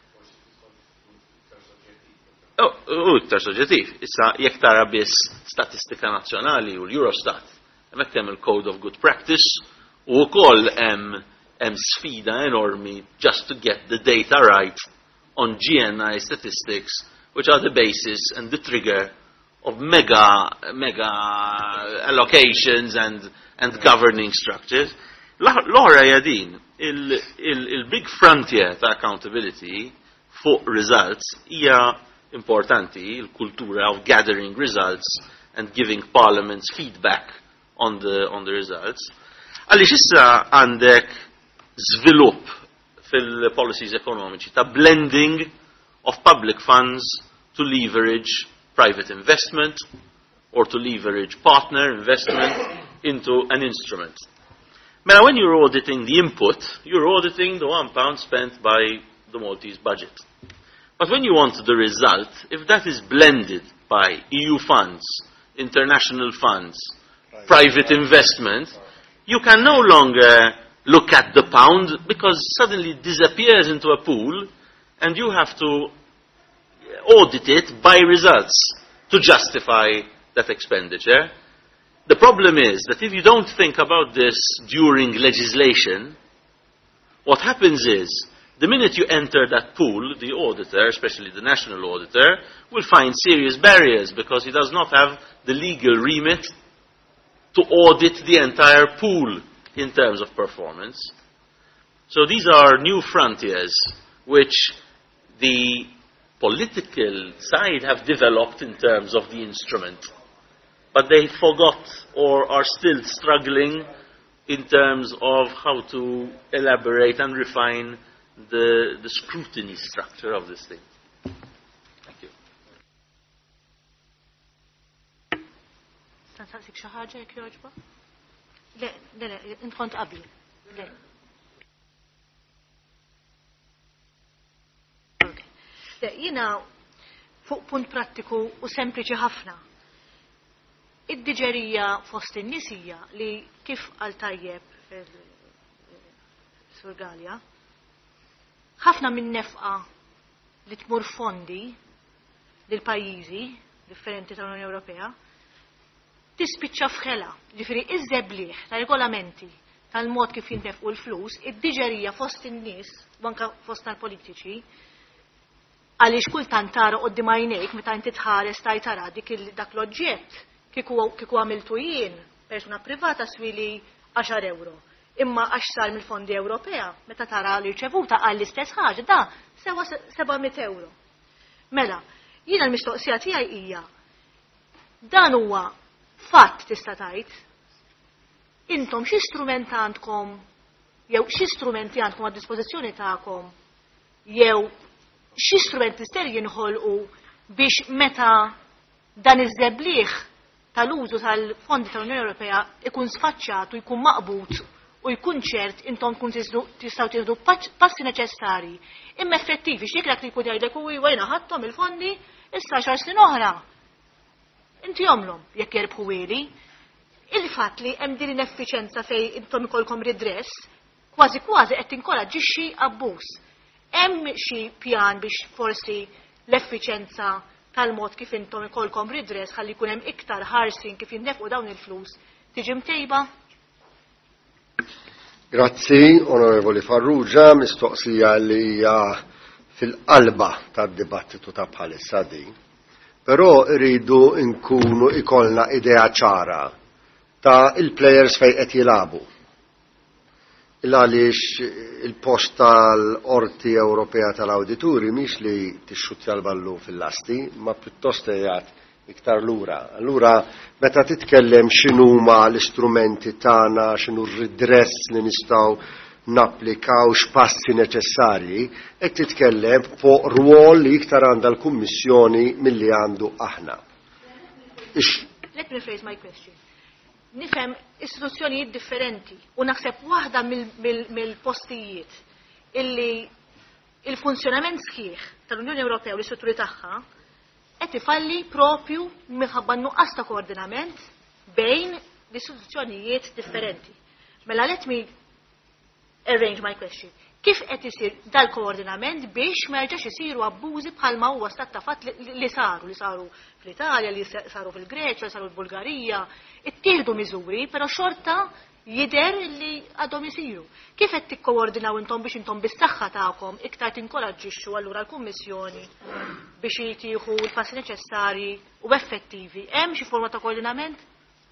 U iktar soġġettiv. Issa jekk tara biss statistika nazzjonali u l-Eurostat, hemmhekk hemm il-Code of Good Practice u wkoll hemm hemm sfida enormi just to get the data right on G N I statistics, which are the basis and the trigger of mega mega allocations and and governing structures. L-oħra jadin, il-big frontier ta' accountability fuq results hija importanti, il-kultura of gathering results and giving parliaments feedback on the on the results. Għaliex issa għandek żvilupp fil-policies ekonomiċi ta' blending of public funds to leverage private investment or to leverage partner investment into an instrument. Now, when you're auditing the input, you're auditing the one pound spent by the Maltese budget. But when you want the result, if that is blended by E U funds, international funds, private investment, you can no longer look at the pound because suddenly it disappears into a pool and you have to audit it by results to justify that expenditure. The problem is that if you don't think about this during legislation, what happens is the minute you enter that pool, the auditor, especially the national auditor, will find serious barriers because he does not have the legal remit to audit the entire pool in terms of performance. So these are new frontiers which the political side have developed in terms of the instrument, but they forgot or are still struggling in terms of how to elaborate and refine the, the scrutiny structure of this thing. Thank you. Tansaqsik xi ħaġa jekk jogħġbok? Le, le, le, int kont qabli. Le. Le, jiena fuq punt prattiku u sempliċi ħafna. Id-diġerija fost in-nies hija li kif qal tajjeb Sur Galja, ħafna minn nefqa li tmur fondi lil pajjiżi differenti tal-Unjoni Ewropea tispiċċa f'ħela, ġifieri iż-żebblieħ ta' regolamenti tal-mod kif jintefqu l-flus, id-diġerija fost in-nies, anke fost tal-politiċi, għaliex kultant tara qudiem għajnejk meta inti tħares taj tara dik dak l-oġġett kieku għamiltu jien persuna privata swili għaxar euro. Imma għax sar mill-fondi Ewropea, meta tara li rċevuta għall-istess ħaġa, da sewa sebgħimiet euro. Mela, jiena l-mistoqsija tiegħi hija dan huwa fatt tista' tgħid, intom xi strument għandkom jew xi strumenti għandkom għad-dispożizzjoni tagħkom jew xi strumenti ser jinħolqu biex meta dan iż-żebblieħ tal-użu tal-fondi tal-Unjoni Ewropea ikun sfaċċat u jkun maqbut u jkun ċert intom kun tistgħu tieħdu passi neċessarji imma effettivi x'jekk dak li jkun jgħidlek u wejna ħadthom il-fondi issa xar snin oħra. Inti jomlhom jekk jerbħu wieli. Il-fatt li hemm din ineffiċenza fejn intom ikolkom redress kważi kważi qed tinkoraġġixxi abbuż. Hemm xi pjan biex forsi l-effiċenza tal-mod kif intom ikolkom redress ħalli jkun hemm iktar ħarsin kif jinnefqu dawn il-flus tiġi mtejba? Grazzi, Onorevoli Farrugia, mistoqsija li hija fil-qalba tad-dibattitu ta' bħalissa din. Però rridu nkunu ikolna idea ċara ta' il-plejers fejn qed jilagħbu. Il-għaliex il-post tal-Qorti Ewropea tal-Awdituri mhix li tixxuttja l-ballu fil-lasti, ma pjuttost jgħid iktar lura. Allura meta titkellem x'inhuma l-istrumenti tagħna, x'inhu r-redress li nistgħu napplikaw x'passi neċessarji, qed titkellem fuq rwol li iktar għandha l-Kummissjoni milli għandu aħna. Let me rephrase my question. Nifhem istituzzjonijiet differenti u naħseb waħda mill-postijiet illi il-funzjonament sħiħ tal-Unjoni Ewropea u l-istrutturi tagħha qed ifalli propju minħabba nuqqas ta' koordinament bejn l-istituzzjonijiet differenti. Mela let me arrange my question. Kif qed isir dal-koordinament biex ma jerġax isiru abbużi bħalma huwa stat ta' fatt li saru, li saru fl-Italja, li saru fil-Greċja, li saru fil-Bulgarija, ittieħdu miżuri, però xorta jidher li għadhom isiru. Kif qed tikkoordinaw intom biex intom bis-saħħa tagħkom iktar tinkoraġġixxu allura l-Kummissjoni biex jitieħu l-passi neċessarji u effettivi? Hemm xi forma ta' koordinament?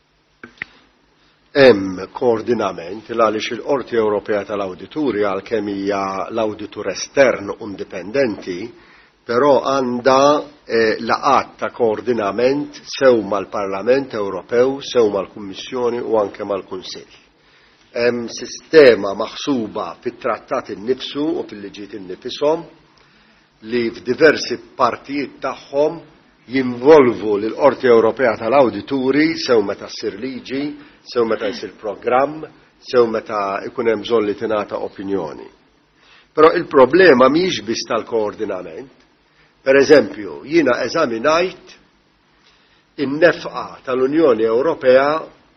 Hemm koordinament għaliex il-Qorti Ewropea tal-Awdituri għalkemm hija l-awditur estern indipendenti, però għandha eh, laqat ta' koordinament sew mal-Parlament Ewropew, sew mal-Kummissjoni u anke mal-Kunsill. Hemm sistema maħsuba fit-trattat innifsu u fil-liġijiet innifishom li f'diversi partijiet tagħhom jinvolvu l-Qorti Ewropea tal-Awdituri sew meta ssir liġi, sew meta jsir programm, sew meta ikun hemm bżonn li tingħata opinjoni. Però il-problema mhix biss tal-koordinament. Per eżempju, jiena eżaminajt in-nefqa tal-Unjoni Ewropea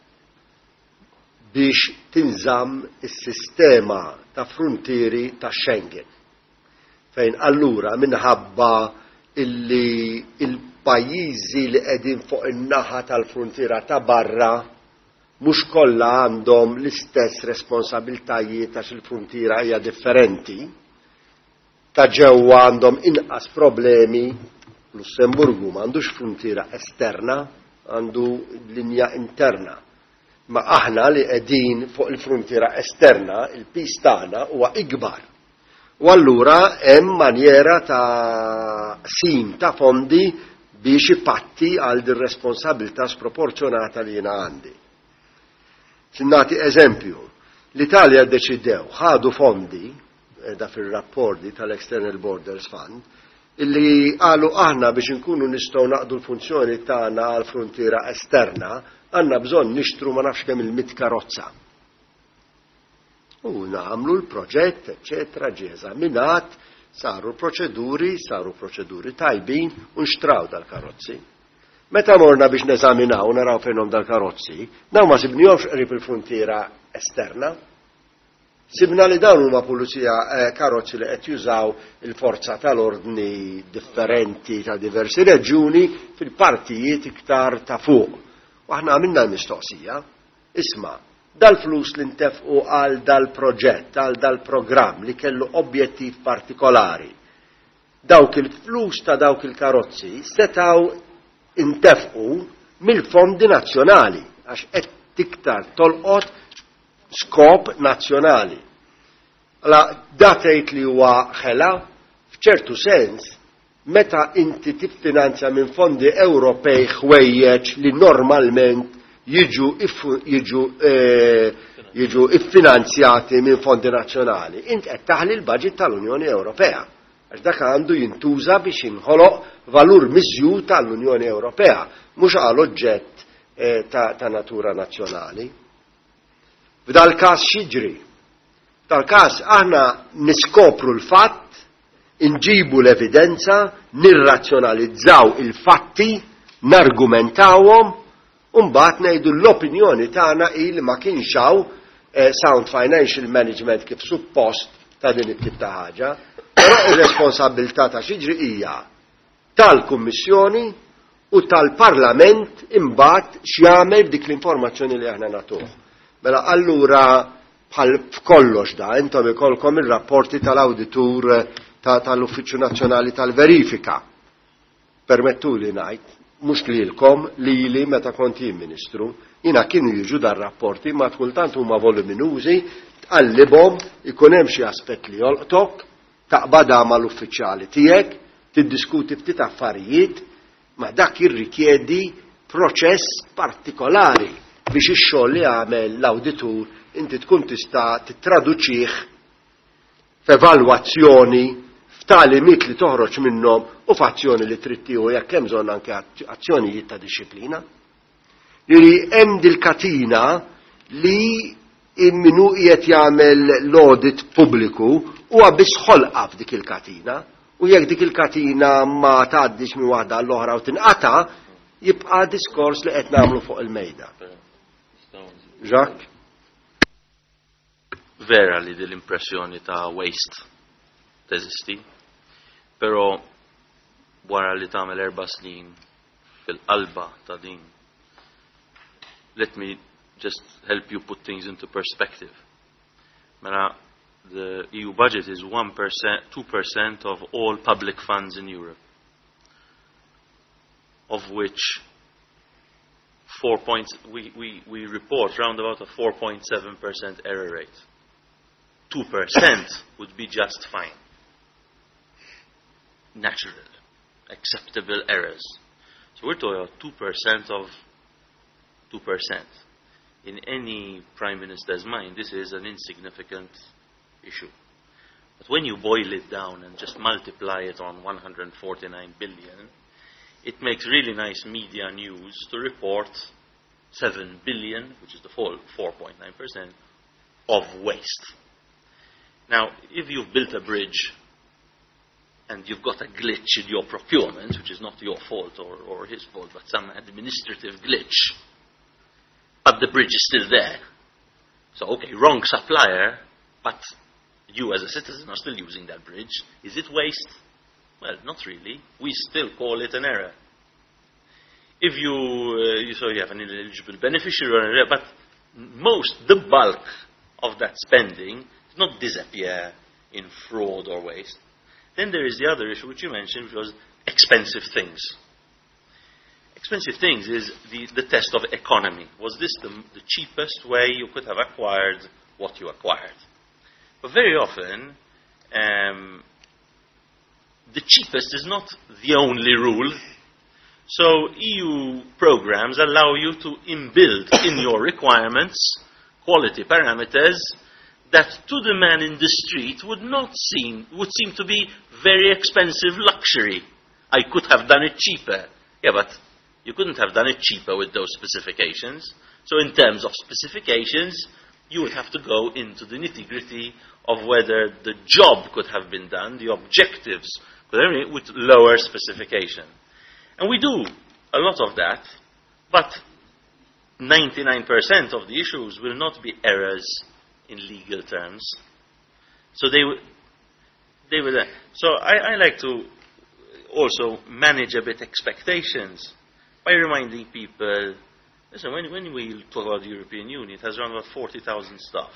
biex tinżamm is-sistema ta' fruntieri ta' Schengen. Fejn allura minħabba illi il-pajjiżi li qegħdin fuq in-naħa tal-fruntiera ta' barra mhux kollha għandhom l-istess responsabiltajiet għax il-fruntiera hija differenti, ta' ġewwa għandhom inqas problemi. Lussemburgu m'għandux frontiera esterna, għandu linja interna. Ma aħna li qegħdin fuq il-frontiera esterna, il-pis tagħna huwa ikbar. U allura hemm manjera ta' sim ta' fondi biex ipatti għal din responsabilità sproporzjonata li jiena għandi. Nagħti eżempju, l-Italja ddeċidew ħadu fondi da fir-rapporti tal-External Borders Fund illi qalu aħna biex inkunu nistgħu naqdu l-funzjoni tagħna għal frontiera esterna għandna bżonn nixtru ma nafx kemm il-mit karozza. U nagħmlu l-proġett, eċetera, ġie eżaminat, saru proċeduri, saru proċeduri tajbin u nxtraw dal-karozzi. Meta morna biex neżaminaw naraw fejnhom dal-karozzi, dawn ma sibnihomx qrib il-frontiera esterna. Sibna li dawn huma pulizija karozzi li qed jużaw il-forza tal-ordni differenti ta' diversi reġjuni fil-partijiet iktar ta' fuq. U aħna għamilna l-mistoqsija, isma' dal-flus li ntefqu għal dal-proġett, għal dal-programm li kellu objettiv partikolari. Dawk il-flus ta' dawk il-karozzi setaw intefqu mill-fondi nazzjonali għax qed tiktar tolqot skop nazzjonali. Alla datejt li huwa ħela f'ċertu sens meta inti tiffinanzja minn fondi Ewropej ħwejjeġ li normalment jiġu jiġu jiġu iffinanzjati minn fondi nazzjonali, int qed taħli l-budget tal-Unjoni Ewropea. Għax dak għandu jintuża biex inħoloq valur miżjud tal-Unjoni Ewropea, mhux għal oġġett ta' natura nazzjonali. F'dal każ xiġri. F'dal każ aħna niskopru l-fatt, inġibu l-evidenza, nirrazzjonalizzaw il-fatti, nargumentawhom, u mbagħad ngħidu l-opinjoni tagħna il ma kienx hawn sound financial management kif suppost ta' din it-tip ta' ħaġa, però ir-responsabilità ta' xiġri hija tal-Kummissjoni u tal-Parlament imbagħad x'jagħmel b'dik l-informazzjoni li aħna nagħtuh. Mela allura bħal f'kollox da, intom ikolkom ir-rapporti tal-awditur tal-Uffiċċju Nazzjonali tal-Verifika. Permettuli ngħid, mhux lilkom lili meta kont jien Ministru, jiena kienu jiġu dar-rapporti ma kultant huma voluminużi, tqallibhom ikun hemm xi aspett li jolqtok, taqbadha mal-uffiċjali tiegħek, tiddiskuti ftit affarijiet, ma dak jirrikjedi proċess partikolari biex ix-xogħol li għamel l-awditur inti tkun tista' tittraduċih f'evalwazzjoni f'talimiet li toħroġ minnhom u f'azzjoni li trid tieħu jekk hemm bżonn anke azzjonijiet ta' dixxiplina. Li hemm dil-katina li minnu qiegħed jagħmel l-audit pubbliku huwa biss ħolqa f'dik il-katina u jekk dik il-katina ma tgħaddix minn waħda l-oħra u tinqata' jibqa' diskors li qed nagħmlu fuq il-mejda. Jacques? Vera li din l-impressjoni ta' waste teżisti, però wara li tagħmel erba' snin fil-qalba ta' din. Let me just help you put things into perspective. Mela, the E U budget is one percent, two percent of all public funds in Europe, of which four points, we, we, we report round about a four point seven percent error rate. two percent would be just fine. Natural, acceptable errors. So we're talking about two percent of two percent. In any Prime Minister's mind, this is an insignificant issue. But when you boil it down and just multiply it on one hundred forty-nine billion, it makes really nice media news to report seven billion, which is the full four point nine percent, of waste. Now, if you've built a bridge and you've got a glitch in your procurement, which is not your fault or, or his fault, but some administrative glitch, but the bridge is still there. So, okay, wrong supplier, but you as a citizen are still using that bridge. Is it waste? Well, not really. We still call it an error. If you, uh, you so you have an ineligible beneficiary or an error, but most, the bulk of that spending does not disappear in fraud or waste. Then there is the other issue which you mentioned, which was expensive things. Expensive things is the, the test of economy. Was this the, the cheapest way you could have acquired what you acquired? But very often, um, the cheapest is not the only rule. So E U programs allow you to inbuild in your requirements quality parameters that to the man in the street would not seem, would seem to be very expensive luxury. I could have done it cheaper. Yeah, but you couldn't have done it cheaper with those specifications. So in terms of specifications, you would have to go into the nitty-gritty of whether the job could have been done, the objectives, with lower specification. And we do a lot of that, but ninety-nine percent of the issues will not be errors in legal terms. So they will, they will. So I, I like to also manage a bit expectations by reminding people, listen, when, when we talk about the European Union, it has around about forty thousand staff.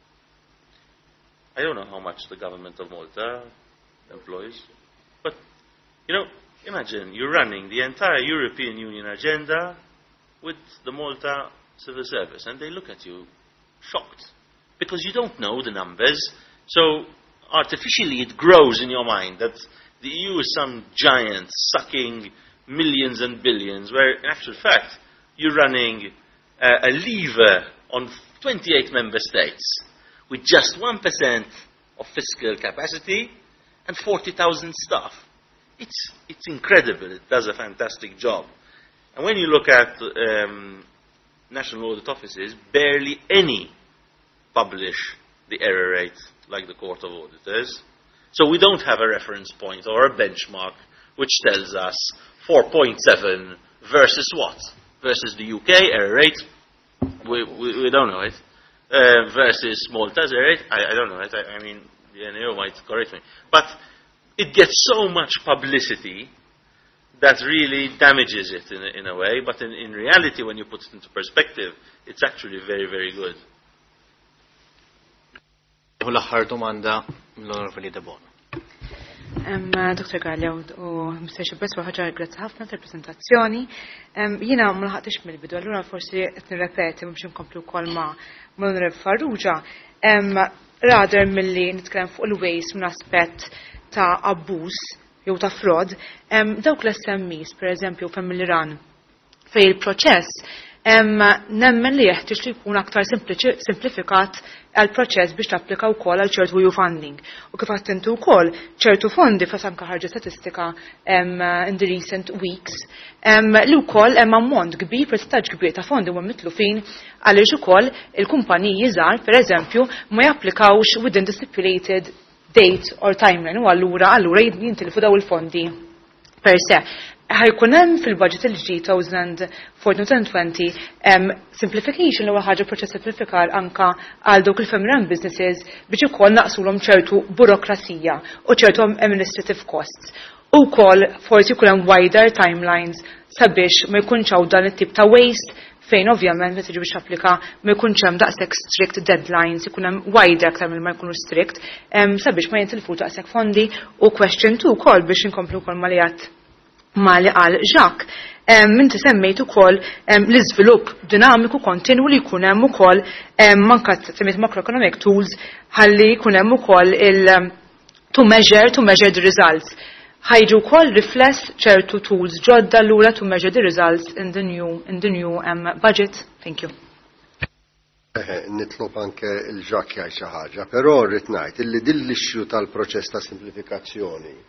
I don't know how much the government of Malta employs, but, you know, imagine you're running the entire European Union agenda with the Malta Civil Service, and they look at you shocked, because you don't know the numbers, so artificially it grows in your mind that the E U is some giant sucking millions and billions, where in actual fact you're running uh, a lever on twenty-eight member states with just one percent of fiscal capacity and forty thousand staff. It's, it's incredible. It does a fantastic job. And when you look at um, national audit offices, barely any publish the error rate like the Court of Auditors. So we don't have a reference point or a benchmark which tells us four point seven versus what? Versus the U K error rate? We, we, we don't know it. Uh, versus Malta's error rate? I, I don't know it. I, I mean, the N A O might correct me. But it gets so much publicity that really damages it in a, in a way. But in, in reality, when you put it into perspective, it's actually very, very good. L-aħħar domanda mill-Onorevoli De Bono. Doktor Gallia u Mister Xibres ħaġa grazzi ħafna tal-prezentazzjoni. Jiena ma laħaqtix mill-bidu, allura forsi qed nirrepeti biex inkomplu wkoll ma' Onorevoli Farrugia. Rather milli nitkellem fuq il-waste minn aspett ta' abbuż jew ta' frod, dawk l-S M Es, pereżempju f'Iran, fejn il-proċess nemmen li jeħtieġ li jkun aktar simplifikat għal proċess biex tapplika wkoll għal ċertu EU funding. U kif attentu wkoll ċertu fondi fa' anke ħarġet statistika in the recent weeks li wkoll hemm ammont kbir, percentaġġ kbir ta' fondi huma mitlufin għaliex ukoll il-kumpaniji żgħar pereżempju ma japplikawx within the stipulated date or timeline u allura allura jintilfu daw il-fondi per se. ħajkun hemm fil-budget il-ġdid twenty fourteen twenty simplification li huwa ħaġa proċess simplifikar anka għal dawk il-family run businesses biex ukoll naqsulhom ċertu burokrazija u ċertu administrative costs. U wkoll forsi jkun hemm wider timelines sabiex ma jkunx hawn dan it-tip ta' waste fejn ovvjament meta tiġi biex applika ma jkunx hemm daqshekk strict deadlines, ikun hemm wider aktar milli ma jkunu strict sabiex ma jintilfu daqshekk fondi u question two wkoll biex inkomplu wkoll ma li għadd ma li qal Jacques, minti semmejt ukoll l-iżvilupp dinamiku kontinwu li jkun hemm ukoll mankat semmejt macroeconomic tools ħalli jkun hemm ukoll il to measure to measure the results. Ħajġu wkoll rifless ċertu tools ġodda lura to measure the results in the new in the new um, budget. Thank you. Nitlob anke il-Jacques jgħid xi ħaġa, però rrid ngħid illi din l-issue tal-proċess ta' simplifikazzjoni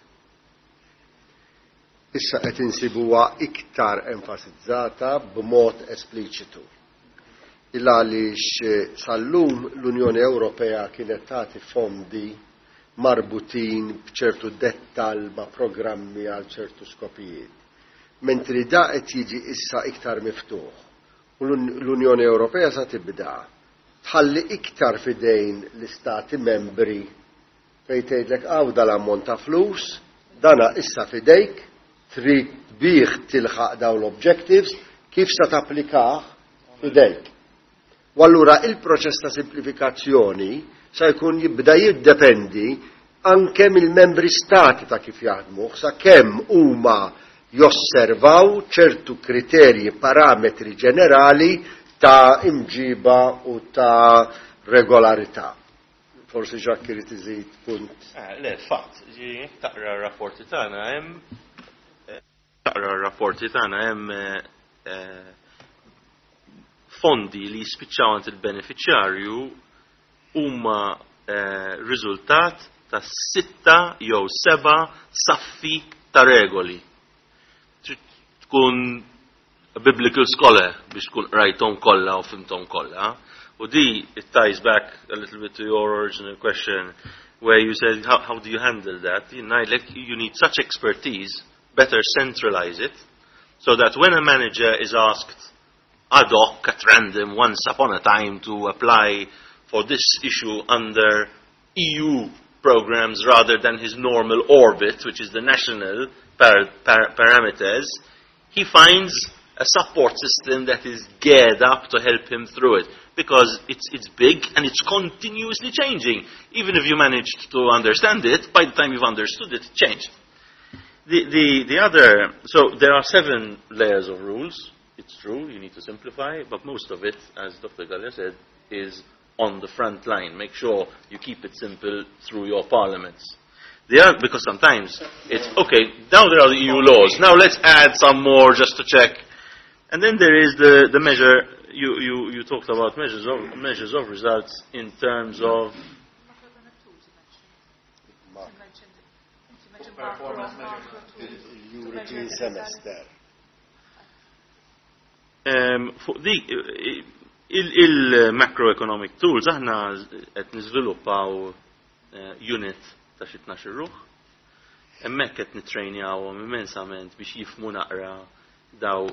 issa qed insibuha iktar enfasizzata b'mod espliċitu. Il għaliex sal-lum l-Unjoni Ewropea kienet tagħti fondi marbutin b'ċertu dettall ma' programmi għal ċertu skopijiet. Mentri da qed jiġi issa iktar miftuħ. U l-Unjoni Ewropea sa tibda tħalli iktar fidejn l-istati membri fejn tgħidlek hawn dal-ammont ta' flus, dana issa fidejk trid bih tilħaq dawn l-objectives kif sa tapplikah fidejk. U allura il-proċess ta' simplifikazzjoni sa jkun jibda jiddependi anke mill-membri stati ta' kif jaħdmu, sa' kemm huma josservaw ċertu kriterji parametri ġenerali ta' imġiba u ta' regolarità. Forsi ġak irid iżid punt. Le, fatt, ġi taqra r-rapporti tagħna hemm taqra r-rapporti tagħna hemm fondi li jispiċċaw għand il-beneficjarju huma riżultat ta' sitta jew seba' saffi ta' regoli. Tkun a biblical scholar biex tkun rajtom kollha u fimtom kollha. U di, it ties back a little bit to your original question where you said, how, how do you handle that? You know, like, you need such expertise, better centralize it, so that when a manager is asked ad hoc at random once upon a time to apply for this issue under E U programs rather than his normal orbit, which is the national par par parameters, he finds a support system that is geared up to help him through it, because it's, it's big and it's continuously changing. Even if you managed to understand it, by the time you've understood it, it changed. The, the, the other, so there are seven layers of rules. It's true, you need to simplify, but most of it, as Doctor Gallia said, is on the front line. Make sure you keep it simple through your parliaments. They are, because sometimes it's, okay, now there are the E U laws, now let's add some more just to check. And then there is the, the measure, you, you, you talked about measures of, measures of results in terms of... European semester. Um, the, il-macroeconomic tools, aħna qed niżviluppaw unit ta' xi tnax-il ruħ. Hemmhekk qed nittrejnjawhom immensament biex jifhmu naqra daw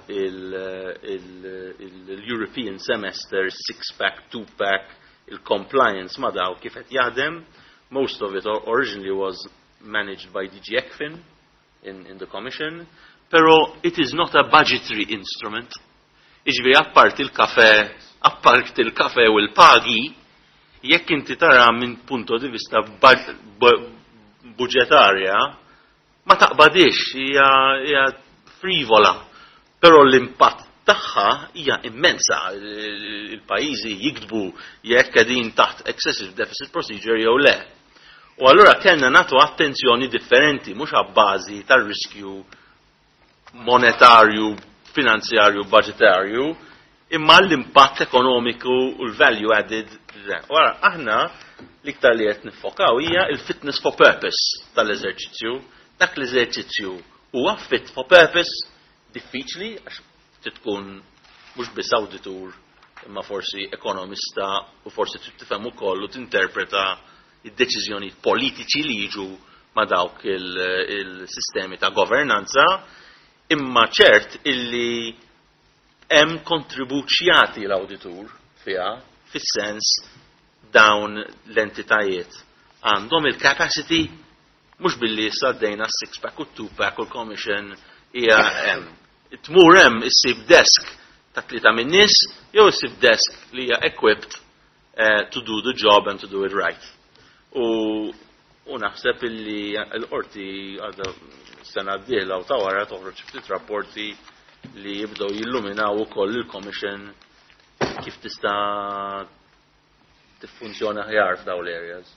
il-European semester, six-pack, two-pack, il-compliance ma daw kif qed jaħdem. Most of it originally was managed by D G ECFIN in, in the Commission, pero it is not a budgetary instrument. Iġbi appart il-kafe, appart il-kafe u l-pagi, jekk inti tara minn punto di vista budgetarja, ma taqbadix, hija frivola, però l-impatt tagħha hija immensa. Il-pajjiżi jiktbu jekk qegħdin taħt excessive deficit procedure jew le. U allura kellna nagħtu attenzjoni differenti, mhux abbażi tar-riskju monetarju, finanzjarju, budgetarju, imma l-impatt ekonomiku u l-value added. Wara, aħna l-iktar li qed niffokaw hija il-fitness for purpose tal-eżerċizzju. Dak l-eżerċizzju huwa fit for purpose diffiċli għax tkun mhux biss awditur imma forsi ekonomista u forsi trid tifhem ukoll u tinterpreta id-deċiżjonijiet politiċi li jiġu ma' dawk il-sistemi ta' governanza, imma ċert illi hemm kontribuzzjati l-awditur fiha fis-sens dawn l-entitajiet għandhom il-capacity mhux billi saddejna s-six-pack u two-pack u l-commission hija hemm. Tmur hemm issib desk ta' tlieta min nies jew issib desk li hija equipped uh, to do the job and to do it right. U, u naħseb illi l-qorti għadha sena d-dieħla u ta' wara toħroġ ftit rapporti li jibdew jilluminaw ukoll il-Commission kif tista' tiffunzjona ħjar f'dawn l-areas.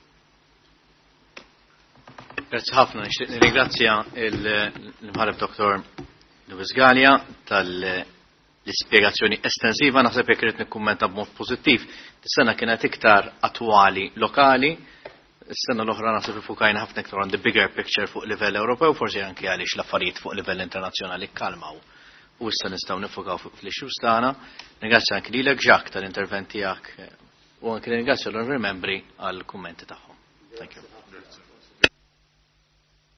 Grazzi ħafna, nixtieq nirringrazzja l-imħareb Doktor Luis Gallia tal-ispjegazzjoni estensiva, naħseb jekk irid nikkummenta b'mod pożittiv. Is-sena kienet iktar attwali lokali, is-sena l-oħra naħseb ifukajna ħafna iktar on the bigger picture fuq livell Ewropew, forsi anke għaliex l-affarijiet fuq livell internazzjonali kkalmaw. U issa nistgħu nifukaw fuq fl-issues tagħna. Ningrazzja anke lilek Jacques tal-intervent tiegħek u anke ningrazzja l-membri għall-kummenti tagħhom. Thank you.